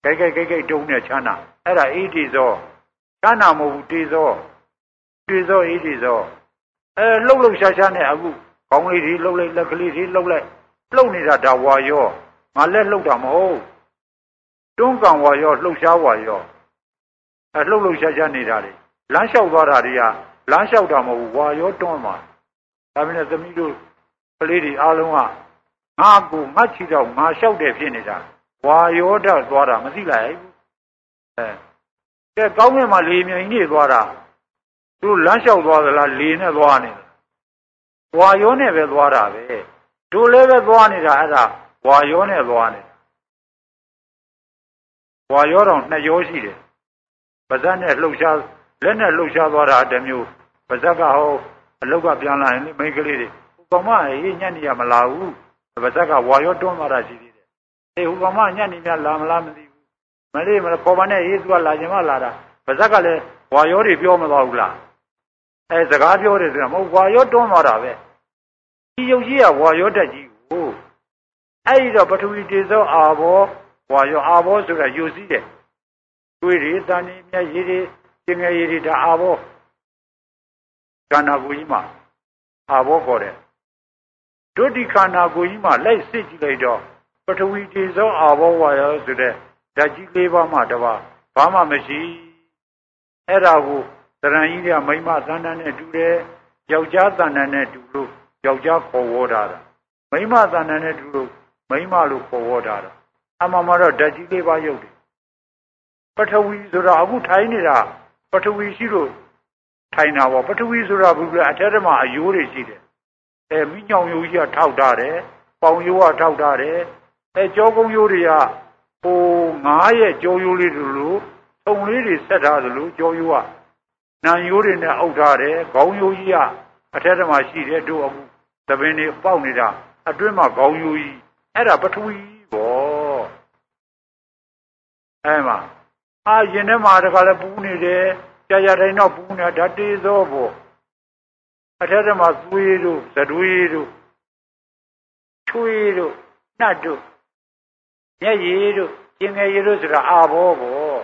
ကြိုက်တုံးနဲ့ချမ်းသာအဲ့ဒါဣတိဇောချမ်းသာမဟုတ်ဘူးတေဇောဣတိဇောလှုပ်ရှားနဲ့အခုခေါင်းလေးတွေလှုပ်လိုက်လက်ကလေးတွေလှုပ်လိုက်လှုပ်နေတာဒါဝါရောငါလက်လှုပ်တာမဟုတ်တွန်းကန်ဝါရောလှုပ်ရှားဝါရောလှုပ်ရှားနေတာလေလမ်းလျှောက်သွားတာတွေကလမ်းလျှောက်တာမဟုတ်ဘူးဝါရောတွန်းမှာဒါပေမဲ့သမီးတို့ကလေးတွေအားလုံးကငါကိုငါချီတော့ငါလျှောက်တယ်ဖြစ်နေတာဝါရောတက်သွားတာမသိလိုက်ဘူးကဲကောင်းကင်မှာလေမြင်ကြီးသွားတာသူလမ်းလျှောက်သွားသလားလေနဲ့သွားနေတယ်ဝါရောနဲ့ပဲသွားတာပဲတို့လည်းပဲသွားနေတာအဲ့ဒါဝါရောနဲ့သွားနေတာဝါရောတော့နှစ်ရောရှိတယ်ပါဇက်နဲ့လှုပ်ရှားလက်နဲ့လှုပ်ရှားသွားတာတစ်မျိုးပါဇက်ကဟောအလုတ်ကပြန်လာရင်လေမိန်းကလေးတွေဟိုကောင်မဟေးညက်နေရမလာဘူးပါဇက်ကဝါရောတွန်းသွားတာရှိသေးတယ်ဟေးဟိုကောင်မညက်နေမြလာမလားမသိဘူးမလေးမခေါ်ပါနဲ့ဟေးသူကလာခြင်းမလာတာပါဇက်ကလည်းဝါရောတွေပြောမသွားဘူးလားစကားပြောတယ်ဆိုတာမဟုတ်ဝါရောတွန်းသွားတာပဲဒီရုပ်ကြီးကဝါရောတက်ကြီးကိုအဲ့ဒီတော့ပထဝီတေဇောအာဘောဝါရောအာဘောဆိုတာယူစည်းတယ်တွေးတွေတန်နေမြရည်တွေကျင်ငယ်ရည်တွေဒါအာဘောခန္ဓာကိုယ်ကြီးမှာအာဘောခေါ်တယ်ဒုတိခန္ဓာကိုယ်ကြီးမှာလိုက်စစ်ကြည့်လိုက်တော့ပထဝီတေဇောအာဘောဝါရောဆိုတဲ့ဓာတ်ကြီး၄ပါးမှတပါးဘာမှမရှိအဲ့ဒါကိုသရဏကြီးကမိမသဏ္ဍာန်နဲ့တူတယ်ယောက်ျားသဏ္ဍာန်နဲ့တူလို့ယောက်ျားခေါ်ဝေါ်တာမိမသဏ္ဍာန်နဲ့တူလို့မိမလို့ခေါ်ဝေါ်တာအမှန်မှာတော့ဓာတ်ကြီး၄ပါးရုပ်တယ်ပထဝီဆိုတာအခုထိုင်နေတာပထဝီရှိလို့ထိုင်တာပေါ့ပထဝီဆိုတာဘူးလေအထက်ထဲမှာအယိုးတွေရှိတယ်မိညောင်ယိုးကြီးကထောက်ထားတယ်ပေါင်ယိုးကထောက်ထားတယ်ကြောကုန်းယိုးတွေကဟိုငါးရဲ့ကြောယိုးလေးတို့လိုထုံလေးတွေဆက်ထားသလိုကြောယိုးကနံယိုးတွေနဲ့အုပ်ထားတယ်ခေါင်းယိုးကြီးကအထက်ထဲမှာရှိတယ်တို့အခုသပင်တွေပေါက်နေတာအတွင်းမှာခေါင်းယိုးကြီးအဲ့ဒါပထဝီပေါ့အဲ့မှာရင်ထဲမှာတခါလဲပူးနေတယ်ကြာတိုင်းတော့ပူးနေတာဓာတ်တေဇောပေါ့အထက်ထဲမှာသွေးတို့ဇတွေးတို့ချွေးတို့နှတ်တို့မျက်ရည်တို့ကျင်ငယ်ရည်တို့ဆိုတာအာဘောပေါ့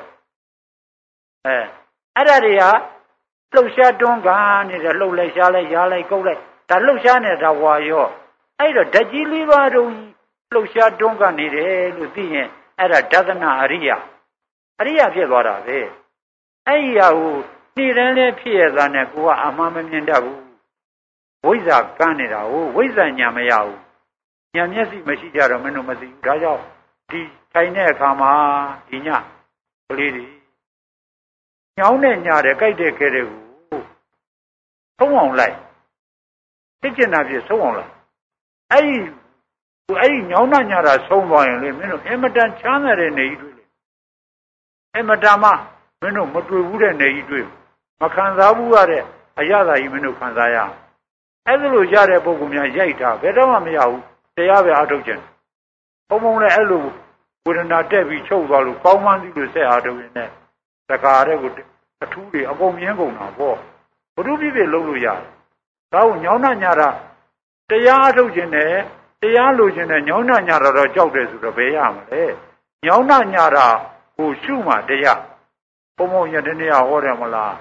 အဲ့ဒါတွေကလှုပ်ရှားတွန်းကန်နေတယ်လှုပ်လိုက်ရှားလိုက်ရားလိုက်ကုတ်လိုက်ဒါလှုပ်ရှားနေတာဝါရောအဲ့တော့ဓာတ်ကြီး၄ပါးတုံးလှုပ်ရှားတွန်းကန်နေတယ်လို့သိရင်အဲ့ဒါဒသနာအရိယဖြစ်သွားတာပဲအဲ့ဒီဟာကိုနေ့တိုင်းလည်းဖြစ်ရတာနဲ့ကိုကအမှန်မမြင်တတ်ဘူးဝိဇ္ဇာကန်းနေတာကိုဝိဇ္ဇာညာမရဘူးညာမျက်စိမရှိကြတော့မင်းတို့မသိဘူးဒါကြောင့်ဒီထိုင်တဲ့အခါမှာဒီညကလေးတွေညောင်းနဲ့ညာတယ်ကြိုက်တဲ့ခဲတဲ့ကိုဆုံးအောင်လိုက်သိကျင်တာပြည့်ဆုံးအောင်လိုက်အဲ့ဒီညောင်းနဲ့ညာတာဆုံးသွားရင်လေမင်းတို့အင်မတန်ချမ်းသာတဲ့နေကြီးတွေ့လေအင်မတန်မှမင်းတို့မတွေ့ဘူးတဲ့နေကြီးတွေ့မခံစားဘူးရတဲ့အရသာကြီးမင်းတို့ခံစားရအဲ့ဒါလိုရတဲ့ပုဂ္ဂိုလ်များရိုက်တာဘယ်တော့မှမရဘူးတရားပဲအထုတ်ခြင်းဘုံဘုံလည်းအဲ့လိုဝေဒနာတက်ပြီးချုပ်သွားလို့ကောင်းမှန်းသိလို့ဆက်အားထုတ်ရင်လည်းတခါတည်းကိုအထူးတွေအကုန်မြင်ကုန်တာပေါ့ဘုရုပြည့်ပြည့်လုံးလို့ရတယ်ဒါကိုညောင်းနှညာတာတရားအထုတ်ခြင်းနဲ့တရားလိုခြင်းနဲ့ညောင်းနှညာတာတော့ကြောက်တယ်ဆိုတော့ဘယ်ရမလဲညောင်းနှညာတာကိုရှုမှတရားဘုံဘုံရတဲ့နေရာဟောတယ်မလား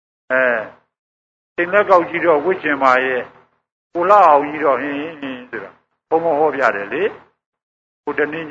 တင်လက်ကောက်ကြီးတော့ဝိကျင်ပါရဲ့ကိုလာအောင်ကြီးတော့ဟင်းဆိုတာဘုံဘုံဟောပြတယ်လေကိုတနေ့ည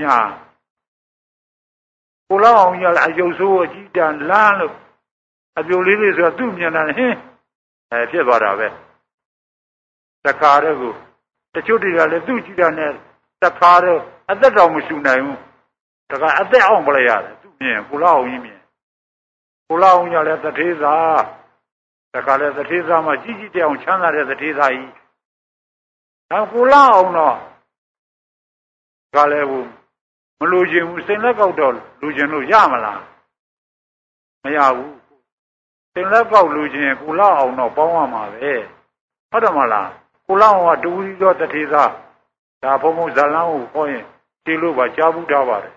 ကိုလာအောင်ကြီးလည်းအယုတ်ဆိုးအကြီးတန်းလမ်းလို့အပြိုလေးလေးဆိုတော့သူ့မြန်တာဟင်းဖြစ်သွားတာပဲတခါတည်းကိုတချို့တွေကလည်းသူ့ကြည့်တာနဲ့တခါတည်းအသက်တော်မရှူနိုင်ဘူးတခါအသက်အောင်ပလိုက်ရတယ်သူ့မြင်ကိုလာအောင်ကြီးမြင်ကိုလာအောင်ကြီးလည်းတထေးသာတခါလည်းတထေးသားမှကြီးတဲ့အောင်ချမ်းသာတဲ့တထေးသားကြီးဒါကိုလာအောင်တော့ကလည်းဘူးမလိုချင်ဘူးစိန်လက်ကောက်တော့လူချင်လို့ရမလားမရဘူးစိန်လက်ကောက်လူချင်ကိုလာအောင်တော့ပေါင်းရမှာပဲဟုတ်တယ်မလားကိုလာအောင်ကတူကြီးတော့တထေးသားဒါဘုံဘုံဇာလန်းကိုခေါ်ရင်တေးလို့ပါကြားဘူးထားပါတယ်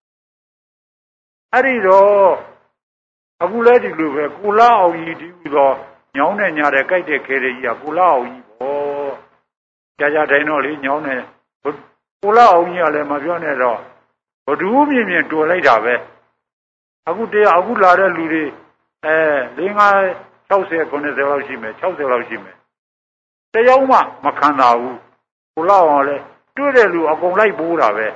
အဲ့ဒီတော့အခုလဲဒီလိုပဲကိုလာအောင်ကြီးဒီဥသောညောင်းနဲ့ညာတဲ့ကြိုက်တဲ့ခဲတဲ့ကြီးကကိုလာအောင်ကြီးပေါ့ကြာတိုင်းတော့လေညောင်းနဲ့ကိုလာအောင်ကြီးကလည်းမပြောနဲ့တော့ဘဒူးမြင်မြင်တော်လိုက်တာပဲအခုတရားအခုလာတဲ့လူတွေ50 60 90လောက်ရှိမယ်60လောက်ရှိမယ်တယောက်မှမခံတာဘူးကိုလောက်အောင်လဲတွေ့တဲ့လူအကုန်လိုက်ပိုးတာပဲ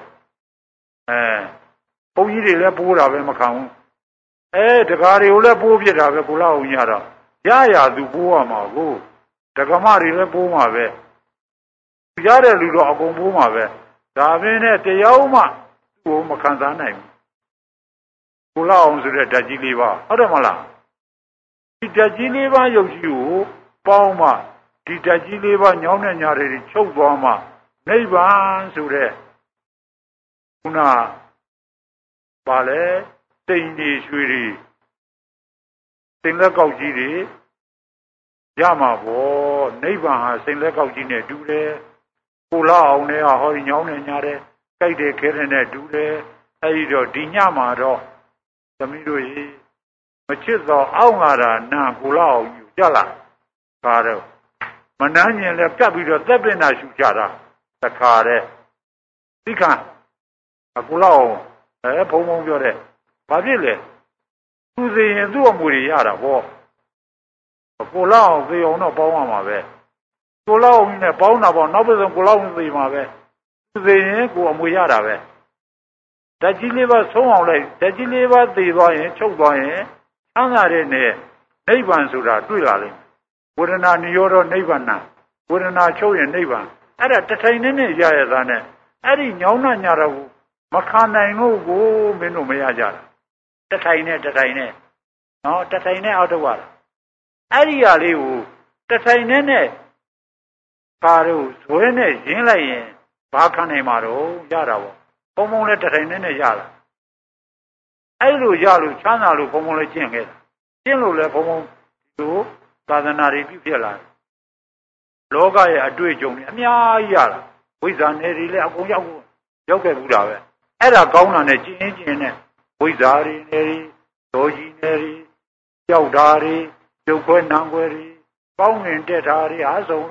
ဘုန်းကြီးတွေလည်းပိုးတာပဲမခံဘူးတကားတွေကိုလည်းပိုးဖြစ်တာပဲကိုလောက်အောင်ရတော့ရသူပိုးရမှာကိုဒကမတွေလည်းပိုးမှာပဲရတဲ့လူတော့အကုန်ပိုးမှာပဲဒါပင်နဲ့တယောက်မှသူ့ကိုမခံစားနိုင်ဘူးကိုလောက်အောင်ဆိုတဲ့ဓာတ်ကြီး၄ပါးဟုတ်တယ်မလားဒီဓာတ်ကြီး၄ပါးယုတ်ကြီးကိုပေါင်းမှဒီဓာတ်ကြီး၄ပါးညောင်းတဲ့ညာတွေချုပ်သွားမှနိဗ္ဗာန်ဆိုတဲ့ခုနပါလေတိမ်ကြီးရွှေတွေစိန်လက်ကောက်ကြီးတွေရမှာပေါ့နိဗ္ဗာန်ဟာစိန်လက်ကောက်ကြီးနဲ့တူတယ်ကိုလာအောင်နဲ့ဟောဒီညောင်းနေညာတဲ့ကြိုက်တယ်ခဲတဲ့နဲ့တူတယ်အဲဒီတော့ဒီညမှာတော့သမီးတို့ရေမချစ်တော့အောက်ငါတာနာကိုလာအောင်ယူကြလားဒါတော့မနှမ်းကျင်လဲပြတ်ပြီးတော့သက်ပင်နာရှူကြတာတခါတဲ့သိခါကိုလာအောင်ဘုံဘုံပြောတဲ့ဘာဖြစ်လဲသူစီရင်သူ့အမူတွေရတာပေါ့ကိုလာအောင်သေအောင်တော့ပေါင်းရမှာပဲကိုလာအောင်နဲ့ပေါင်းတာပေါ့နောက်ပြန်ကိုလာအောင်သေမှာပဲသူစီရင်ကိုအမူရတာပဲဓာတ်ကြီးလေးပါဆုံးအောင်လိုက်ဓာတ်ကြီးလေးပါသေသွားရင်ချုပ်သွားရင်ချမ်းသာတဲ့နဲ့နိဗ္ဗာန်ဆိုတာတွေ့လာလိမ့်မယ်ဝေဒနာနိရောဓနိဗ္ဗာန်ဝေဒနာချုပ်ရင်နိဗ္ဗာန်အဲ့ဒါတထိုင်နဲ့ရရသားနဲ့အဲ့ဒီညောင်းနှညာတော့မခံနိုင်လို့ကိုမင်းတို့မရကြတာတထိုင်နဲ့နော်တထိုင်နဲ့အောက်တော့ရတာအဲ့ဒီဟာလေးကိုတထိုင်နဲ့ပါတော့ဇွဲနဲ့ရင်းလိုက်ရင်ဘာခံနိုင်မှာတော့ရတာပေါ့ဘုံဘုံလည်းတထိုင်နဲ့ရတာအဲ့လိုရလို့ချမ်းသာလို့ဘုံဘုံလည်းကျင့်ခဲ့တာကျင့်လို့လည်းဘုံဘုံဒီသာသနာတွေပြုဖြစ်လာတယ်လောကရဲ့အတွေ့အကြုံတွေအများကြီးရတာဝိဇ္ဇာနယ်တွေလည်းအကုန်ရောက်ခဲ့ဘူးတာပဲအဲ့ဒါကောင်းတာနဲ့ကျင့်နဲ့ဝိဇ္ဇာတွေနယ်တွေဒေါ်ကြီးနယ်တွေကြောက်တာတွေကျုပ်ခွဲနံခွဲတွေပေါင်းရင်တက်တာတွေအားဆုံး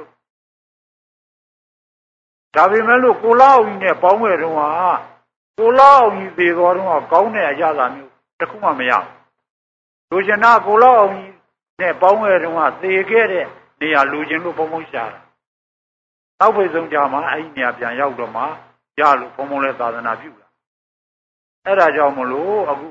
ဒါပေမဲ့လို့ကိုလာအောင်ကြီးနဲ့ပေါင်းခဲ့တော့ကိုလာအောင်ကြီးသေသွားတော့ကောင်းတဲ့အရာသာမျိုးတခုမှမရဘူးလူကျင်နာကိုလာအောင်ကြီးနဲ့ပေါင်းခဲ့တော့သေခဲ့တဲ့နေရာလူကျင်လို့ဘုံဘုံရှာတာနောက်ပိတ်ဆုံးကြမှာအဲ့ဒီနေရာပြန်ရောက်တော့မှရလို့ဘုံဘုံလည်းသာသနာပြုလာအဲ့ဒါကြောင့်မလို့အခု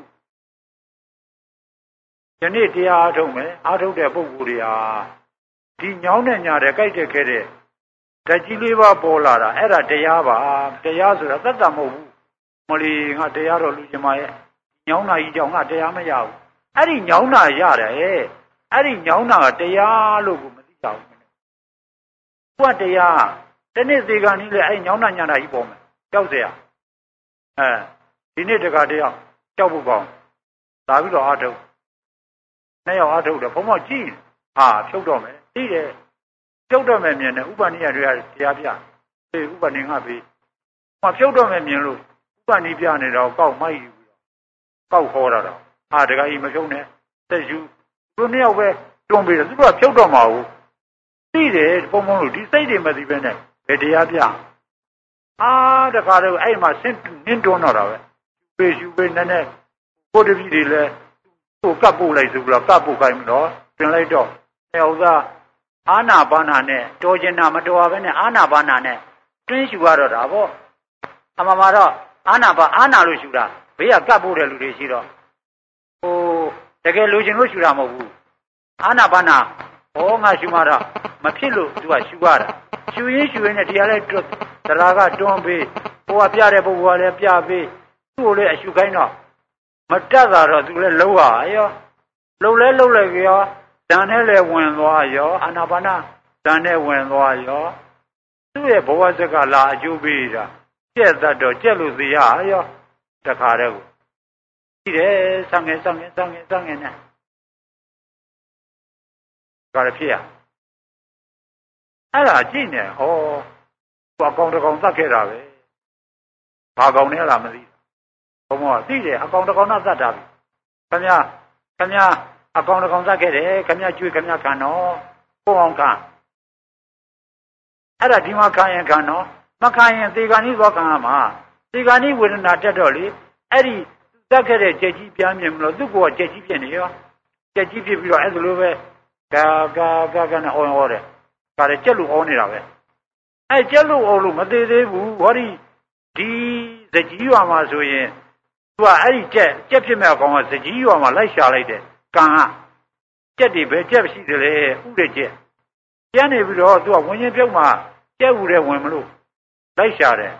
ဒီနေ့တရားအားထုတ်မယ်အားထုတ်တဲ့ပုဂ္ဂိုလ်တွေဟာဒီညောင်းတဲ့ညာတဲ့ကြိုက်တဲ့ခဲတဲ့ဓာတ်ကြီးလေးပါပေါ်လာတာအဲ့ဒါတရားပါတရားဆိုတာသက်သာမဟုတ်ဘူးမလီငါတရားတော့လူကျင်မရဲ့ညောင်းတာကြီးကြောင့်ငါတရားမရဘူးအဲ့ဒီညောင်းတာရတယ်အဲ့ဒီညောင်းတာကတရားလို့ကိုမသိကြဘူးသူကတရားတနေ့သေကံကြီးလေအဲ့ညောင်းတာညာတာကြီးပေါ်မယ်ကြောက်เสียဒီနေ့တခါတယောက်ကြောက်ဖို့ကောင်းလာပြီးတော့အားထုတ်နှစ်ယောက်အားထုတ်တယ်ဘုံမကြည့်ဖြုတ်တော့မယ်သိတယ်ဖြုတ်တော့မယ်မြင်တယ်ဥပနိယတွေကတရားပြဥပနိငါပြီဖြုတ်တော့မယ်မြင်လို့ဥပနိပြနေတော့ကောက်မိုက်ယူပြီးတော့ကောက်ခေါ်တာတော့တခါကြီးမဖြုတ်နဲ့သက်ယူသူနှစ်ယောက်ပဲတွန်းပြီးတော့သူကဖြုတ်တော့မှာဘူးသိတယ်ဘုံလို့ဒီစိတ်တွေမသိပဲနဲ့ဘယ်တရားပြတခါတော့အဲ့မှာဆင်းနင်းတွန်းတော့တာပဲပေရှူပေနဲ့နဲ့ကိုတပည့်တွေလည်းသူ့ကပ်ပို့လိုက်ဆိုပြီးတော့ကပ်ပို့ခိုင်းပြီးတော့ပြင်လိုက်တော့ဆရာဥစားအာနာပါနာနဲ့တော်ကျင်တာမတော်ပဲနဲ့အာနာပါနာနဲ့တွင်းရှူရတော့တာပေါ့အမှန်မှာတော့အာနာလို့ရှူတာဘေးကကပ်ပို့တဲ့လူတွေရှိတော့တကယ်လိုချင်လို့ရှူတာမဟုတ်ဘူးအာနာပါနာငါရှူမှတော့မဖြစ်လို့သူကရှူရတာရှူရင်းနဲ့တရားလိုက်တရားကတွန်းပေးဟိုကပြတဲ့ပုဂ္ဂိုလ်ကလည်းပြပေးသူ့ကိုလည်းအရှူခိုင်းတော့မတက်တာတော့သူလည်းလှုပ်ရရောလှုပ်လိုက်ရောဓာတ်နဲ့လည်းဝင်သွားရောအာနာပါနာဓာတ်နဲ့ဝင်သွားရောသူ့ရဲ့ဘဝစကလာအကျိုးပေးတာကျက်တတ်တော့ကျက်လို့သိရရောတခါတည်းကိုကြည့်တယ်စငယ်နဲ့ဒါလည်းဖြစ်ရအဲ့ဒါကြည့်နေသူအကောင်တကောင်သတ်ခဲ့တာပဲဘာကောင်လဲလားမသိဘုံကသိတယ်အကောင်တကောင်သတ်တာပြီခင်ဗျာအကောင်တကောင်သတ်ခဲ့တယ်ခင်ဗျာကျွေးခင်ဗျာခံတော့ကိုအောင်ခံအဲ့ဒါဒီမှာခံရင်ခံတော့မခံရင်သေကံကြီးသွားခံရမှာသေကံကြီးဝေဒနာတက်တော့လေအဲ့ဒီသတ်ခဲ့တဲ့ကြက်ကြီးပြန်မြင်မလို့သူ့ကိုယ်ကကြက်ကြီးဖြစ်နေရောကြက်ကြီးဖြစ်ပြီးတော့အဲ့ဒါလိုပဲကာနဲ့အော်တယ်ဒါလည်းကြက်လို့အော်နေတာပဲအဲ့ကြက်လို့အော်လို့မသေးသေးဘူးဟောဒီစကြီးရွာမှာဆိုရင်သူကအဲ့ဒီကြက်ဖြစ်မဲ့အကောင်ကစကြီးရွာမှာလိုက်ရှာလိုက်တယ်ကံကကြက်တွေပဲကြက်ရှိတယ်လေဥတဲ့ကြက်ပြန်နေပြီးတော့သူကဝင်ရင်ပြုတ်မှာကြက်ဥတဲ့ဝင်မလို့လိုက်ရှာတယ်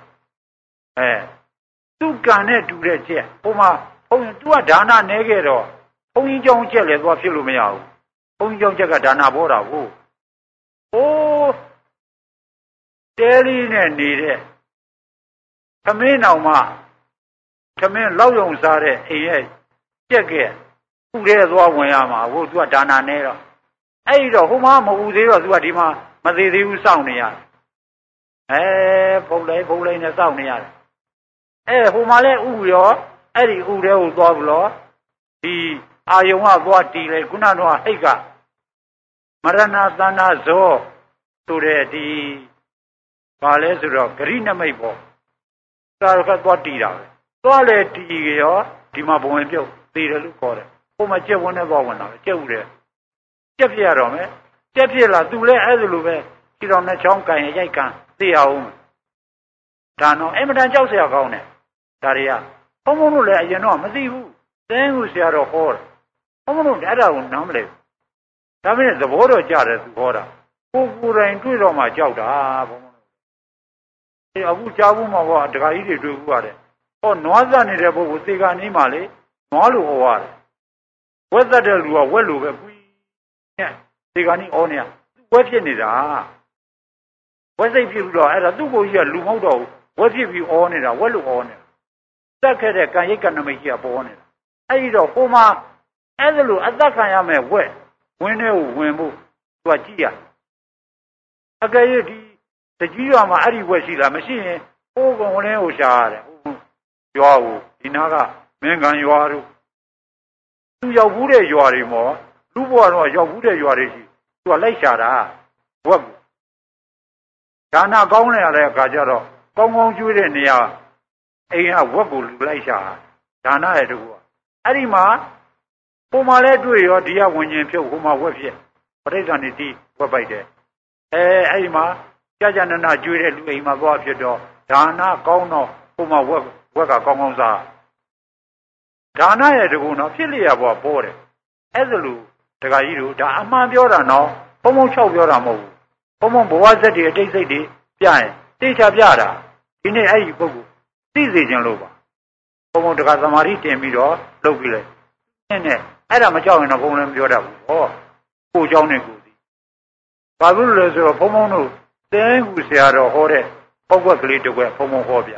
သူ့ကံနဲ့တူတဲ့ကြက်ဟိုမှာဘုံသူကဒါနနဲခဲ့တော့ဘုံကြီးเจ้าကြက်လည်းသွားဖြစ်လို့မရဘူးဘုံကြီးเจ้าကြက်ကဒါနဘောတာကိုဟိုးတဲလေးနဲ့နေတဲ့သမင်းတော်မှသမင်းလောက်ယုံစားတဲ့အိမ်ရဲ့ကြက်ကဲဥရဲသွားဝင်ရမှာဟိုသူကဒါနနဲတော့အဲ့ဒီတော့ဟိုမှာမဥသေးတော့သူကဒီမှာမသေးသေးဘူးစောင့်နေရတယ်ဖုတ်လိုက်နဲ့စောင့်နေရတယ်ဟိုမှာလဲဥရောအဲ့ဒီဥတဲကိုသွားပြီးတော့ဒီအာယုံကသွားတီးလေခုနကတော့ဟိတ်ကမရဏသန္တာဇောဆိုတဲ့ဒီဘာလဲဆိုတော့ဂရိနမိတ်ပေါ့သာရကသွားတီးတာပဲသွားလေတီးရောဒီမှာဘဝင်ပြုတ်သေးတယ်လို့ခေါ်တယ်ဟိုမှာကြက်ဝန်းနဲ့သွားဝင်တာပဲကြက်ဥတယ်ကြက်ဖြစ်ရတော့မယ်ကြက်ဖြစ်လာသူလဲအဲ့ဒါလိုပဲဒီတော့နှစ်ချောင်းကန်ရိုက်ကန်သိရအောင်ဒါတော့အင်မတန်ကြောက်စရာကောင်းတယ်ဒါတွေကဘုံဘုံတို့လည်းအရင်တော့မသိဘူးသင်္ကူဆရာတော်ဟောတယ်ဘုံဘုံတို့အဲ့ဒါကိုနားမလည်ဘူးဒါပေမဲ့သဘောတော့ကြတယ်သူဟောတာကိုယ်တိုင်တွေ့တော့မှကြောက်တာဘုံဘုံတို့အခုကြားဘူးမှာဟောဒကာကြီးတွေတွေ့ဘူးပါတယ်ဟောနွားစနေတဲ့ပုဂ္ဂိုလ်သေကနေမှလေနွားလိုဟောရတယ်ဝက်သက်တဲ့လူကဝက်လိုပဲကွီးနဲ့သေကနေဩနေရဝက်ဖြစ်နေတာဝက်စိတ်ဖြစ်ပြီးတော့အဲ့ဒါသူ့ကိုယ်ကြီးကလူမဟုတ်တော့ဘူးဝက်ဖြစ်ပြီးဩနေတာဝက်လိုဩနေတာသတ်ခဲ့တဲ့ကံရိတ်ကနမိတ်ကြီးကပေါ်နေတာအဲ့ဒီတော့ဟိုမှာအဲ့ဒါလိုအသက်ခံရမယ်ဝက်ဝင်းထဲကိုဝင်ဖို့သူကကြည့်ရအကယ်၍ဒီတကြီးရွာမှာအဲ့ဒီဝက်ရှိလားမရှိရင်ဟိုကောင်လင်းကိုရှာရတယ်ရွာကိုဒီနာကမင်းကန်ရွာတို့သူရောက်ဘူးတဲ့ရွာတွေမောလူဘွားတော့ရောက်ဘူးတဲ့ရွာတွေရှိသူကလိုက်ရှာတာဝက်ဒါနကောင်းနေရတဲ့အခါကျတော့ကောင်းကောင်းကျွေးတဲ့နေရာအိမ်ကဝက်ကိုလူလိုက်ရှာဒါနရဲ့တကူအဲ့ဒီမှာပုံမှန်လဲတွေ့ရောဒီကဝิญဉ်ဖြုတ်ဟိုမှာဝက်ဖြစ်ပဋိသန္ဓေတိဝက်ပိုက်တယ်အဲ့ဒီမှာကြာနနာကျွေးတဲ့လူအိမ်မှာသွားဖြစ်တော့ဒါနကောင်းတော့ဟိုမှာဝက်ကကောင်းကောင်းစားဒါနရဲ့တကူနော်ဖြစ်လျက်ပေါ်တယ်အဲ့ဒါလိုတခါကြီးတို့ဒါအမှန်ပြောတာနော်ဘုံဘုံ၆ပြောတာမဟုတ်ဘူးဘုံဘုံဘဝဇက်တွေအတိတ်စိတ်တွေပြရင်သိချပြတာဒီနေ့အဲ့ဒီပုဂ္ဂိုလ်သိစေခြင်းလို့ပါဘုံဘုံတခါသမာဓိတင်ပြီးတော့လုပ်ပြီးလိုက်နဲ့အဲ့ဒါမကြောက်ရင်တော့ဘုံလည်းမပြောတတ်ဘူးဟောကိုเจ้าနဲ့ကိုသိဘာလို့လဲဆိုတော့ဘုံဘုံတို့သင်္ကူဆရာတော်ဟောတဲ့ပုဂ္ဂိုလ်ကလေးတစ်ခွက်ဘုံဘုံဟောပြ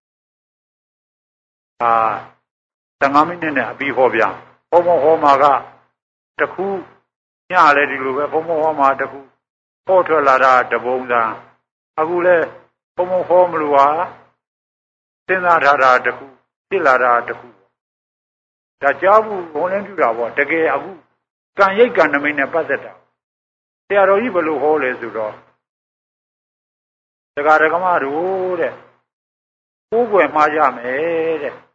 15မိနစ်နဲ့အပြီးဟောပြဘုံဘုံဟောမှာကတခုညလည်းဒီလိုပဲဘုံဘုံဟောမှာတခုဟောထွက်လာတာတပုံစံအခုလဲဘုံဘုံဟောမလို့ဟာစဉ်းစားထားတာတခုဖြစ်လာတာတခုဒါကြားဘူးဘုံလင်းပြတာပေါ့တကယ်အခုကံရိတ်ကံနမိတ်နဲ့ပတ်သက်တာဆရာတော်ကြီးဘယ်လိုဟောလဲဆိုတော့ဒကာဒကမတို့တဲ့ကိုးကွယ်မှားကြမယ်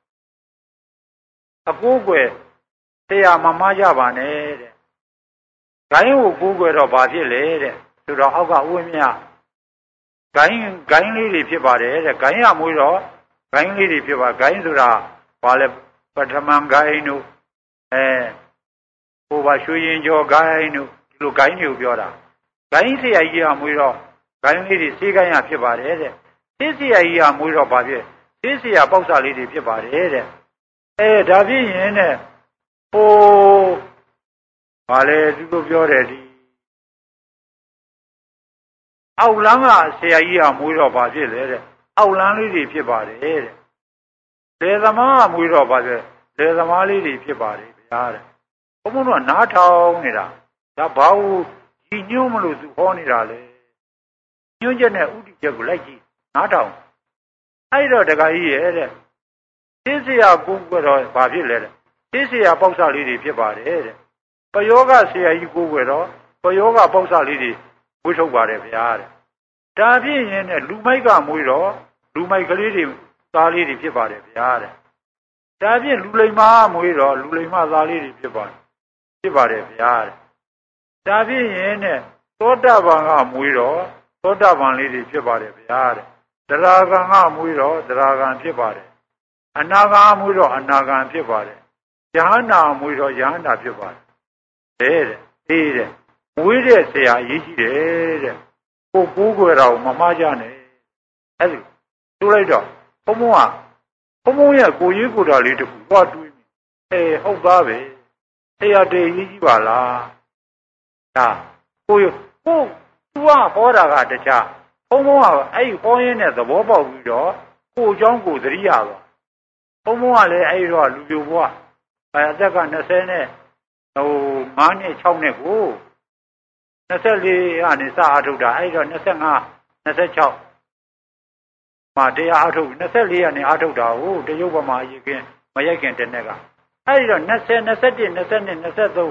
တဲ့အကိုးကွယ်တရားမမှားကြပါနဲ့တဲ့ဂိုင်းကိုကိုးကွယ်တော့ဘာဖြစ်လဲတဲ့ဆိုတော့အောက်ကဥဝင်းမြဂိုင်းလေးတွေဖြစ်ပါတယ်တဲ့ဂိုင်းရမွေးတော့ဂိုင်းလေးတွေဖြစ်ပါဂိုင်းဆိုတာဘာလဲပထမဂိုင်းတို့ဟိုပါရွှေရင်ကျော်ဂိုင်းတို့ဒီလိုဂိုင်းတွေကိုပြောတာဂိုင်းဆရာကြီးကမွေးတော့ဂိုင်းလေးတွေစေးဂိုင်းရဖြစ်ပါတယ်တဲ့စေးဆရာကြီးကမွေးတော့ဘာဖြစ်စေးဆရာပေါက်စာလေးတွေဖြစ်ပါတယ်တဲ့ဒါဖြစ်ရင်တဲ့ဟိုဘာလဲသူတို့ပြောတယ်ဒီအောက်လမ်းကဆရာကြီးကမွေးတော့ဘာဖြစ်လဲတဲ့အောက်လမ်းလေးတွေဖြစ်ပါတယ်တဲ့လေသမားကမွေးတော့ဘာဖြစ်လေသမားလေးတွေဖြစ်ပါတယ်ဗျာတဲ့ဘုံဘုံကနားထောင်နေတာဒါဘာလို့ဒီညွှန်းမလို့သူဟောနေတာလဲညွှန်းချက်နဲ့ဥတီချက်ကိုလိုက်ကြည့်နားထောင်အဲ့တော့တခါကြီးရဲ့တဲ့သိစရာကိုယ်ကတော့ဘာဖြစ်လဲတဲ့သိစရာပေါက်စလေးတွေဖြစ်ပါတယ်တဲ့ပယောဂဆရာကြီးကိုယ်ကတော့ပယောဂပေါက်စလေးတွေဝှေ့ထုတ်ပါတယ်ဗျာတဲ့ဒါဖြစ်ရင်တဲ့လူမိုက်ကမွေးတော့လူမိုက်ကလေးတွေသားလေးတွေဖြစ်ပါတယ်ဗျာတဲ့ဒါဖြင့်လူလိမ္မာမွေးတော့လူလိမ္မာသားလေးတွေဖြစ်ပါတယ်ဗျာဒါဖြင့်ရင်တဲ့သောတာပန်ကမွေးတော့သောတာပန်လေးတွေဖြစ်ပါတယ်ဗျာတဲ့သရဂံကမွေးတော့သရဂံဖြစ်ပါတယ်အနာဂံမွေးတော့အနာဂံဖြစ်ပါတယ်ယဟန္တာမွေးတော့ယဟန္တာဖြစ်ပါတယ်တဲ့အေးတဲ့မွေးတဲ့ဆရာအရေးကြီးတယ်တဲ့ကိုကိုးကွယ်တော်မမှားကြနဲ့အဲ့ဒီတွေးလိုက်တော့ဘုံဘုံရဲ့ကိုရေးကိုတာလေးတခုသွားတွေးမိဟုတ်သားပဲဆရာတေးရေးကြီးပါလားဒါကိုသူကဟောတာကတခြားဘုံကအဲ့ဒီဟောရင်းနဲ့သဘောပေါက်ပြီးတော့ကိုเจ้าကိုသတိရသွားဘုံကလည်းအဲ့ဒီတော့လူပြိုဘွားအသက်က20နဲ့5နဲ့6နဲ့ကို24ကနေစအားထုတ်တာအဲ့တော့25 26မှာတရားအားထုတ်24ကနေအားထုတ်တာကိုတရုပ်ပမာအရင်ကမရိုက်ခင်တနေ့ကအဲ့ဒီတော့20 21 22 23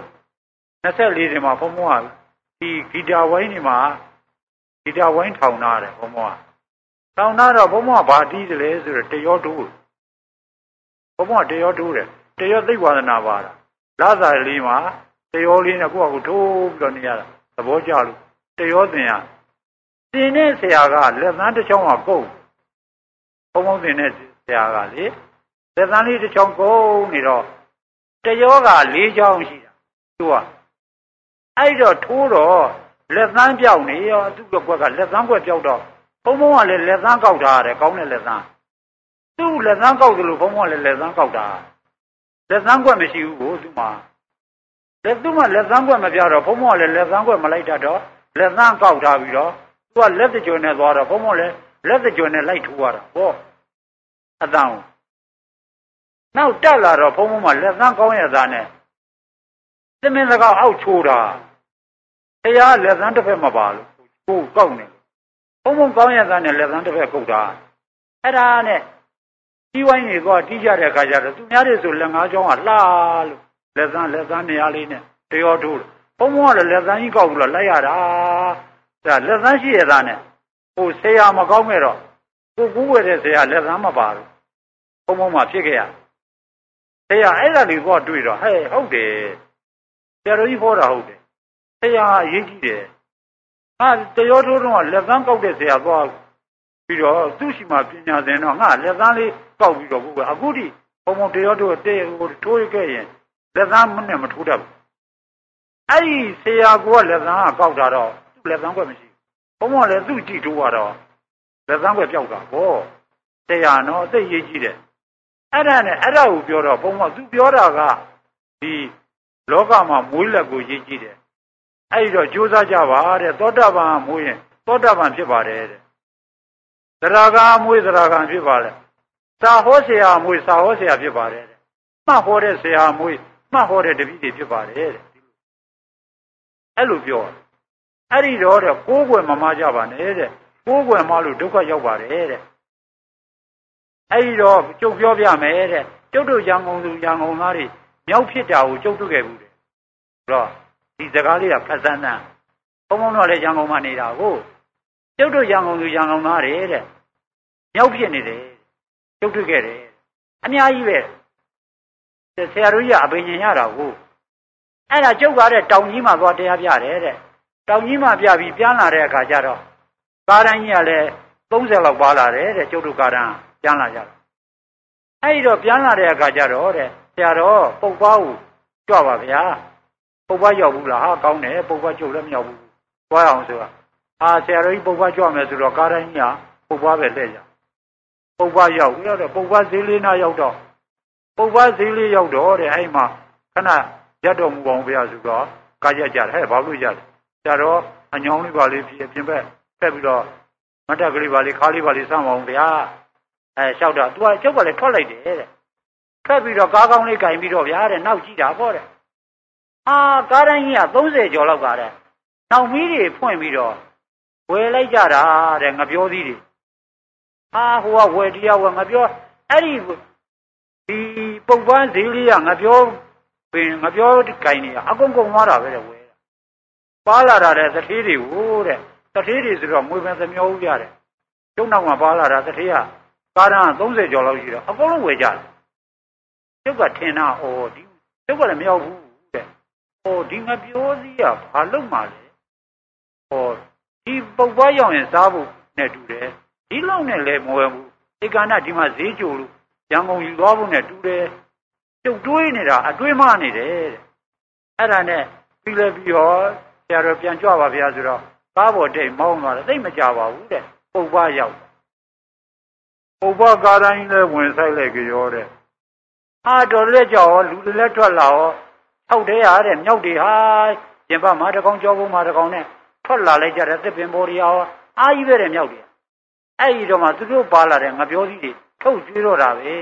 24ဒီမှာဘုံကဒီဂီတာဝိုင်းဒီမှာဂီတာဝိုင်းထောင်ထားတယ်ဘုံကထောင်ထားတော့ဘုံကဘာတီးတယ်လဲဆိုတော့တရောတိုးဘုံကတရောတိုးတယ်တရောသိဝါဒနာပါတာလာစာလေးမှာတရောလေးနဲ့ကိုယ့်အကူထိုးပြီးတော့နေရတာသဘောကျလို့တရောသင်ရသင်တဲ့ဆရာကလက်သန်းတစ်ချောင်းကကုတ်ဘုံသင်တဲ့ဆရာကလေလက်သန်းလေးတစ်ချောင်းကုတ်နေတော့တရောက4ချောင်းရှိတာသူကအဲ့တော့ထိုးတော့လက်သန်းပြောက်နေရောသူ့ကွက်ကလက်သန်းကွက်ပြောက်တော့ဘုံကလည်းလက်သန်းကောက်ထားရတယ်ကောင်းတဲ့လက်သန်းသူ့လက်သန်းကောက်တယ်လို့ဘုံကလည်းလက်သန်းကောက်တာလက်သန်းကွက်မရှိဘူးကိုသူ့မှာလက်သန်းကွက်မပြတော့ဘုံကလည်းလက်သန်းကွက်မလိုက်တတ်တော့လက်သန်းကောက်ထားပြီးတော့သူကလက်တကြွနဲ့သွားတော့ဘုံကလည်းလက်တကြွနဲ့လိုက်ထိုးရတာဟောအတန်နောက်တက်လာတော့ဘုံကလက်သန်းကောင်းရတာနဲ့သမင်းစကားအောက်ချိုးတာတရားလက်သန်းတစ်ဖက်မပါလို့ကိုကောက်နေဘုံကောင်းရတာနဲ့လက်သန်းတစ်ဖက်ကုတ်တာအဲ့ဒါနဲ့ကြီးဝိုင်းနေတော့တီးကြတဲ့အခါကျတော့သူများတွေဆိုလက်ငါးချောင်းကလှလို့လက်သန်းနေရာလေးနဲ့တရောထိုးလို့ဘုံကလည်းလက်သန်းကြီးကောက်ပြီးတော့လိုက်ရတာဒါလက်သန်းရှိရတာနဲ့ဟိုဆရာမကောင်းခဲ့တော့ကိုကူးဝဲတဲ့ဆရာလက်သန်းမပါဘူးဘုံမှာဖြစ်ခဲ့ရဆရာအဲ့ဒါလေးတော့တွေ့တော့ဟဲ့ဟုတ်တယ်ဆရာတော်ကြီးဟောတာဟုတ်တယ်ဆရာအရေးကြီးတယ်တရောထိုးတော့လက်သန်းကောက်တဲ့ဆရာသွားပြီးတော့သူ့ရှိမှပညာသင်တော့ငါလက်သန်းလေးကောက်ပြီးတော့ဘူးအခုထိဘုံတရောထိုးထိုးခဲ့ရင်လက်သန်းနဲ့မထိုးတတ်ဘူးအဲ့ဒီဆရာကလက်သန်းကကောက်တာတော့သူ့လက်သန်းကွက်မရှိဘူးဘုံကလည်းသူ့ကြည့်ထိုးရတော့လက်သန်းကွက်ပြောက်တာဟောဆရာနော်သိရေးကြီးတယ်အဲ့ဒါနဲ့အဲ့ဒါကိုပြောတော့ဘုံကသူပြောတာကဒီလောကမှာမွေးလက်ကိုရေးကြည့်တယ်အဲ့ဒီတော့ကြိုးစားကြပါတဲ့သောတာပန်မွေးရင်သောတာပန်ဖြစ်ပါတယ်တဲ့သရဂါမွေးသရဂံဖြစ်ပါလေစာဟောဆရာမွေးစာဟောဆရာဖြစ်ပါတယ်တဲ့မှတ်ဟောတဲ့ဆရာမွေးမှတ်ဟောတဲ့တပည့်တွေဖြစ်ပါတယ်တဲ့အဲ့လိုပြောအဲ့ဒီတော့တဲ့ကိုးကွယ်မမကြပါနဲ့တဲ့ကိုးကွယ်မလို့ဒုက္ခရောက်ပါတယ်တဲ့အဲ့ဒီတော့ကျုပ်ပြောပြမယ်တဲ့ကျုပ်တို့ရန်ကုန်သူရန်ကုန်သားတွေမြောက်ဖြစ်တာကိုကျုပ်တွေ့ခဲ့ဘူးတဲ့ဆိုတော့ဒီစကားလေးကဖတ်စမ်းတာဘုံတော့လည်းရန်ကုန်မှာနေတာကိုကျုပ်တို့ရန်ကုန်သူရန်ကုန်သားတွေတဲ့မြောက်ဖြစ်နေတယ်ကျုပ်တွေ့ခဲ့တယ်အများကြီးပဲဆရာတို့ကြီးကအပင်ရှင်ရတာကိုအဲ့ဒါကျုပ်ကတဲ့တောင်ကြီးမှာသွားတရားပြတယ်တဲ့တောင်ကြီးမှာပြပြီးပြန်လာတဲ့အခါကျတော့ကားတိုင်းကြီးကလည်း30လောက်ပါလာတယ်တဲ့ကျုပ်တို့ကားတန်းပြန်လာကြတော့အဲ့ဒီတော့ပြန်လာတဲ့အခါကျတော့တဲ့ဆရာတော်ပုပ်ပွားကိုကြွပါဗျာပုပ်ပွားရောက်ဘူးလားဟာကောင်းတယ်ပုပ်ပွားကျုပ်လည်းမရောက်ဘူးသွားအောင်ဆိုတာဆရာတော်ကြီးပုပ်ပွားကြွမယ်ဆိုတော့ကားတိုင်းကြီးကပုပ်ပွားပဲလှည့်ကြပုပ်ပွားရောက်တော့ပုပ်ပွားဈေးလေးနာရောက်တော့ပုပ်ပွားဈေးလေးရောက်တော့တဲ့အဲ့မှာခဏရက်တော်မူပါအောင်ဗျာဆိုတော့ကားရက်ကြတယ်ဟဲ့ဘာလို့ရတယ်ဆရာတော်အညောင်းလေးပါလေးပြင်ဘက်ဖက်ပြီးတော့မတက်ကလေးပါလေးခါးလေးပါလေးစမ်းပါအောင်ဗျာလျှောက်တော့သူကကျုပ်ကလည်းထွက်လိုက်တယ်တဲ့ထွက်ပြီးတော့ကားကောင်းလေးကင်ပြီးတော့ဗျာတဲ့နောက်ကြည့်တာပေါ့တဲ့ကားတိုင်းကြီးက30ကျော်လောက်ကတဲ့နောက်မီးတွေဖွင့်ပြီးတော့ဝယ်လိုက်ကြတာတဲ့ငပြောသီးတွေဟိုကဝယ်တရားဝယ်ငပြောအဲ့ဒီပုပ်ပန်းဈေးလေးကငပြောပင်ငပြောကင်နေအကုန်ကုန်သွားတာပဲတဲ့ဝယ်ပါလာတာတဲ့သတိတွေကိုတဲ့သတိတွေဆိုတော့ငွေပင်သမျောဦးကြတယ်ကျုံနောက်မှာပါလာတာသတိကကားတန်း30ကျော်လောက်ရှိတော့အကုန်လုံးဝယ်ကြတယ်ကျုပ်ကထင်တာဩဒီကျုပ်ကလည်းမရောက်ဘူးတဲ့ဩဒီငါပြောစည်းကဘာလုပ်မှလဲဩဒီပုပ်ပွားရောက်ရင်စားဖို့နဲ့တူတယ်ဒီလောက်နဲ့လည်းမဝယ်ဘူးဧကနာဒီမှာဈေးကြိုလို့ရန်ကုန်ယူသွားဖို့နဲ့တူတယ်ကျုပ်တွေးနေတာအတွေးမနေတယ်တဲ့အဲ့ဒါနဲ့ပြီးလဲပြီးရောဆရာတော်ပြန်ကြွပါဗျာဆိုတော့ကားပေါ်တိတ်မောင်းသွားတယ်သိမကြပါဘူးတဲ့ပုပ်ပွားရောက်ပုပ်ပွားကားတိုင်းလည်းဝင်ဆိုင်လိုက်ကြောတဲ့တော်လည်းကြောက်လူတွေလည်းထွက်လာရောထောက်တဲ့ရတဲ့မြောက်တွေဟာကျင်ပမှာတကောင်ကြောကုန်းမှာတကောင်နဲ့ထွက်လာလိုက်ကြတဲ့သစ်ပင်ပေါ်တွေရောအာကြီးပဲတဲ့မြောက်တွေအဲ့ဒီတော့မှသူတို့ပါလာတဲ့ငပြောကြီးတွေထုတ်ကျွေးတော့တာပဲ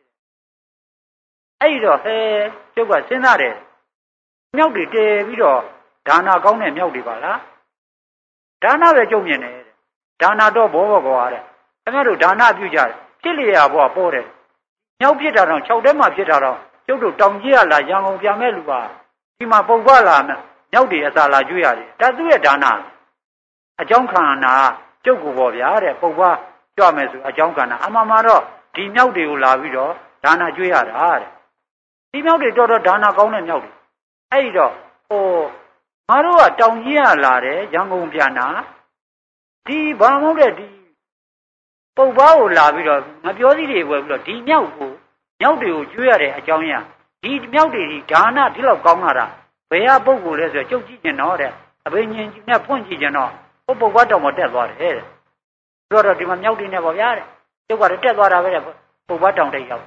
အဲ့ဒီတော့ဟဲကျုပ်ကစဉ်းစားတယ်မြောက်တွေတည်ပြီးတော့ဒါနာကောင်းတဲ့မြောက်တွေပါလားဒါနာပဲကျုံမြင်တယ်ဒါနာတော့ဘောဘောကွာတဲ့ခင်ဗျားတို့ဒါနာပြုကြတယ်ဖြစ်လျာဘောပေါ်တယ်မြောက်ဖြစ်တာတော့6တဲမှာဖြစ်တာတော့ကျုပ်တို့တောင်ကြီးရလာရန်ကုန်ပြန်မဲ့လူပါဒီမှာပုပ်ပွားလာမြောက်တွေအစာလာကျွေးရတယ်ဒါသူ့ရဲ့ဒါနာအကြောင်းခန္ဓာကျုပ်ကိုပေါ့ဗျာတဲ့ပုပ်ပွားကြွမယ်ဆိုအကြောင်းခန္ဓာအမှန်မှာတော့ဒီမြောက်တွေကိုလာပြီးတော့ဒါနာကျွေးရတာတဲ့ဒီမြောက်တွေတော့ဒါနာကောင်းတဲ့မြောက်တွေအဲ့ဒီတော့ငါတို့ကတောင်ကြီးရလာတယ်ရန်ကုန်ပြန်တာဒီဘာမဟုတ်တဲ့ဒီပုပ်ပွားကိုလာပြီးတော့မပြောစည်းတွေဝယ်ပြီးတော့ဒီမြောက်တွေကိုကျွေးရတဲ့အကြောင်းရဒီမြောက်တွေဒီဒါနဒီလောက်ကောင်းလာတာဘယ်ဟာပုဂ္ဂိုလ်လဲဆိုတော့ကျုပ်ကြည့်ကျင်တော့တဲ့အဘိညာဉ်ကြီးနဲ့ဖွင့်ကြည့်ကျင်တော့ပုပ်ပွားတောင်မတက်သွားတယ်တဲ့ဆိုတော့ဒီမှာမြောက်တွေနဲ့ပေါ့ဗျာတဲ့ကျုပ်ကတော့တက်သွားတာပဲတဲ့ပုပ်ပွားတောင်တိတ်ရောက်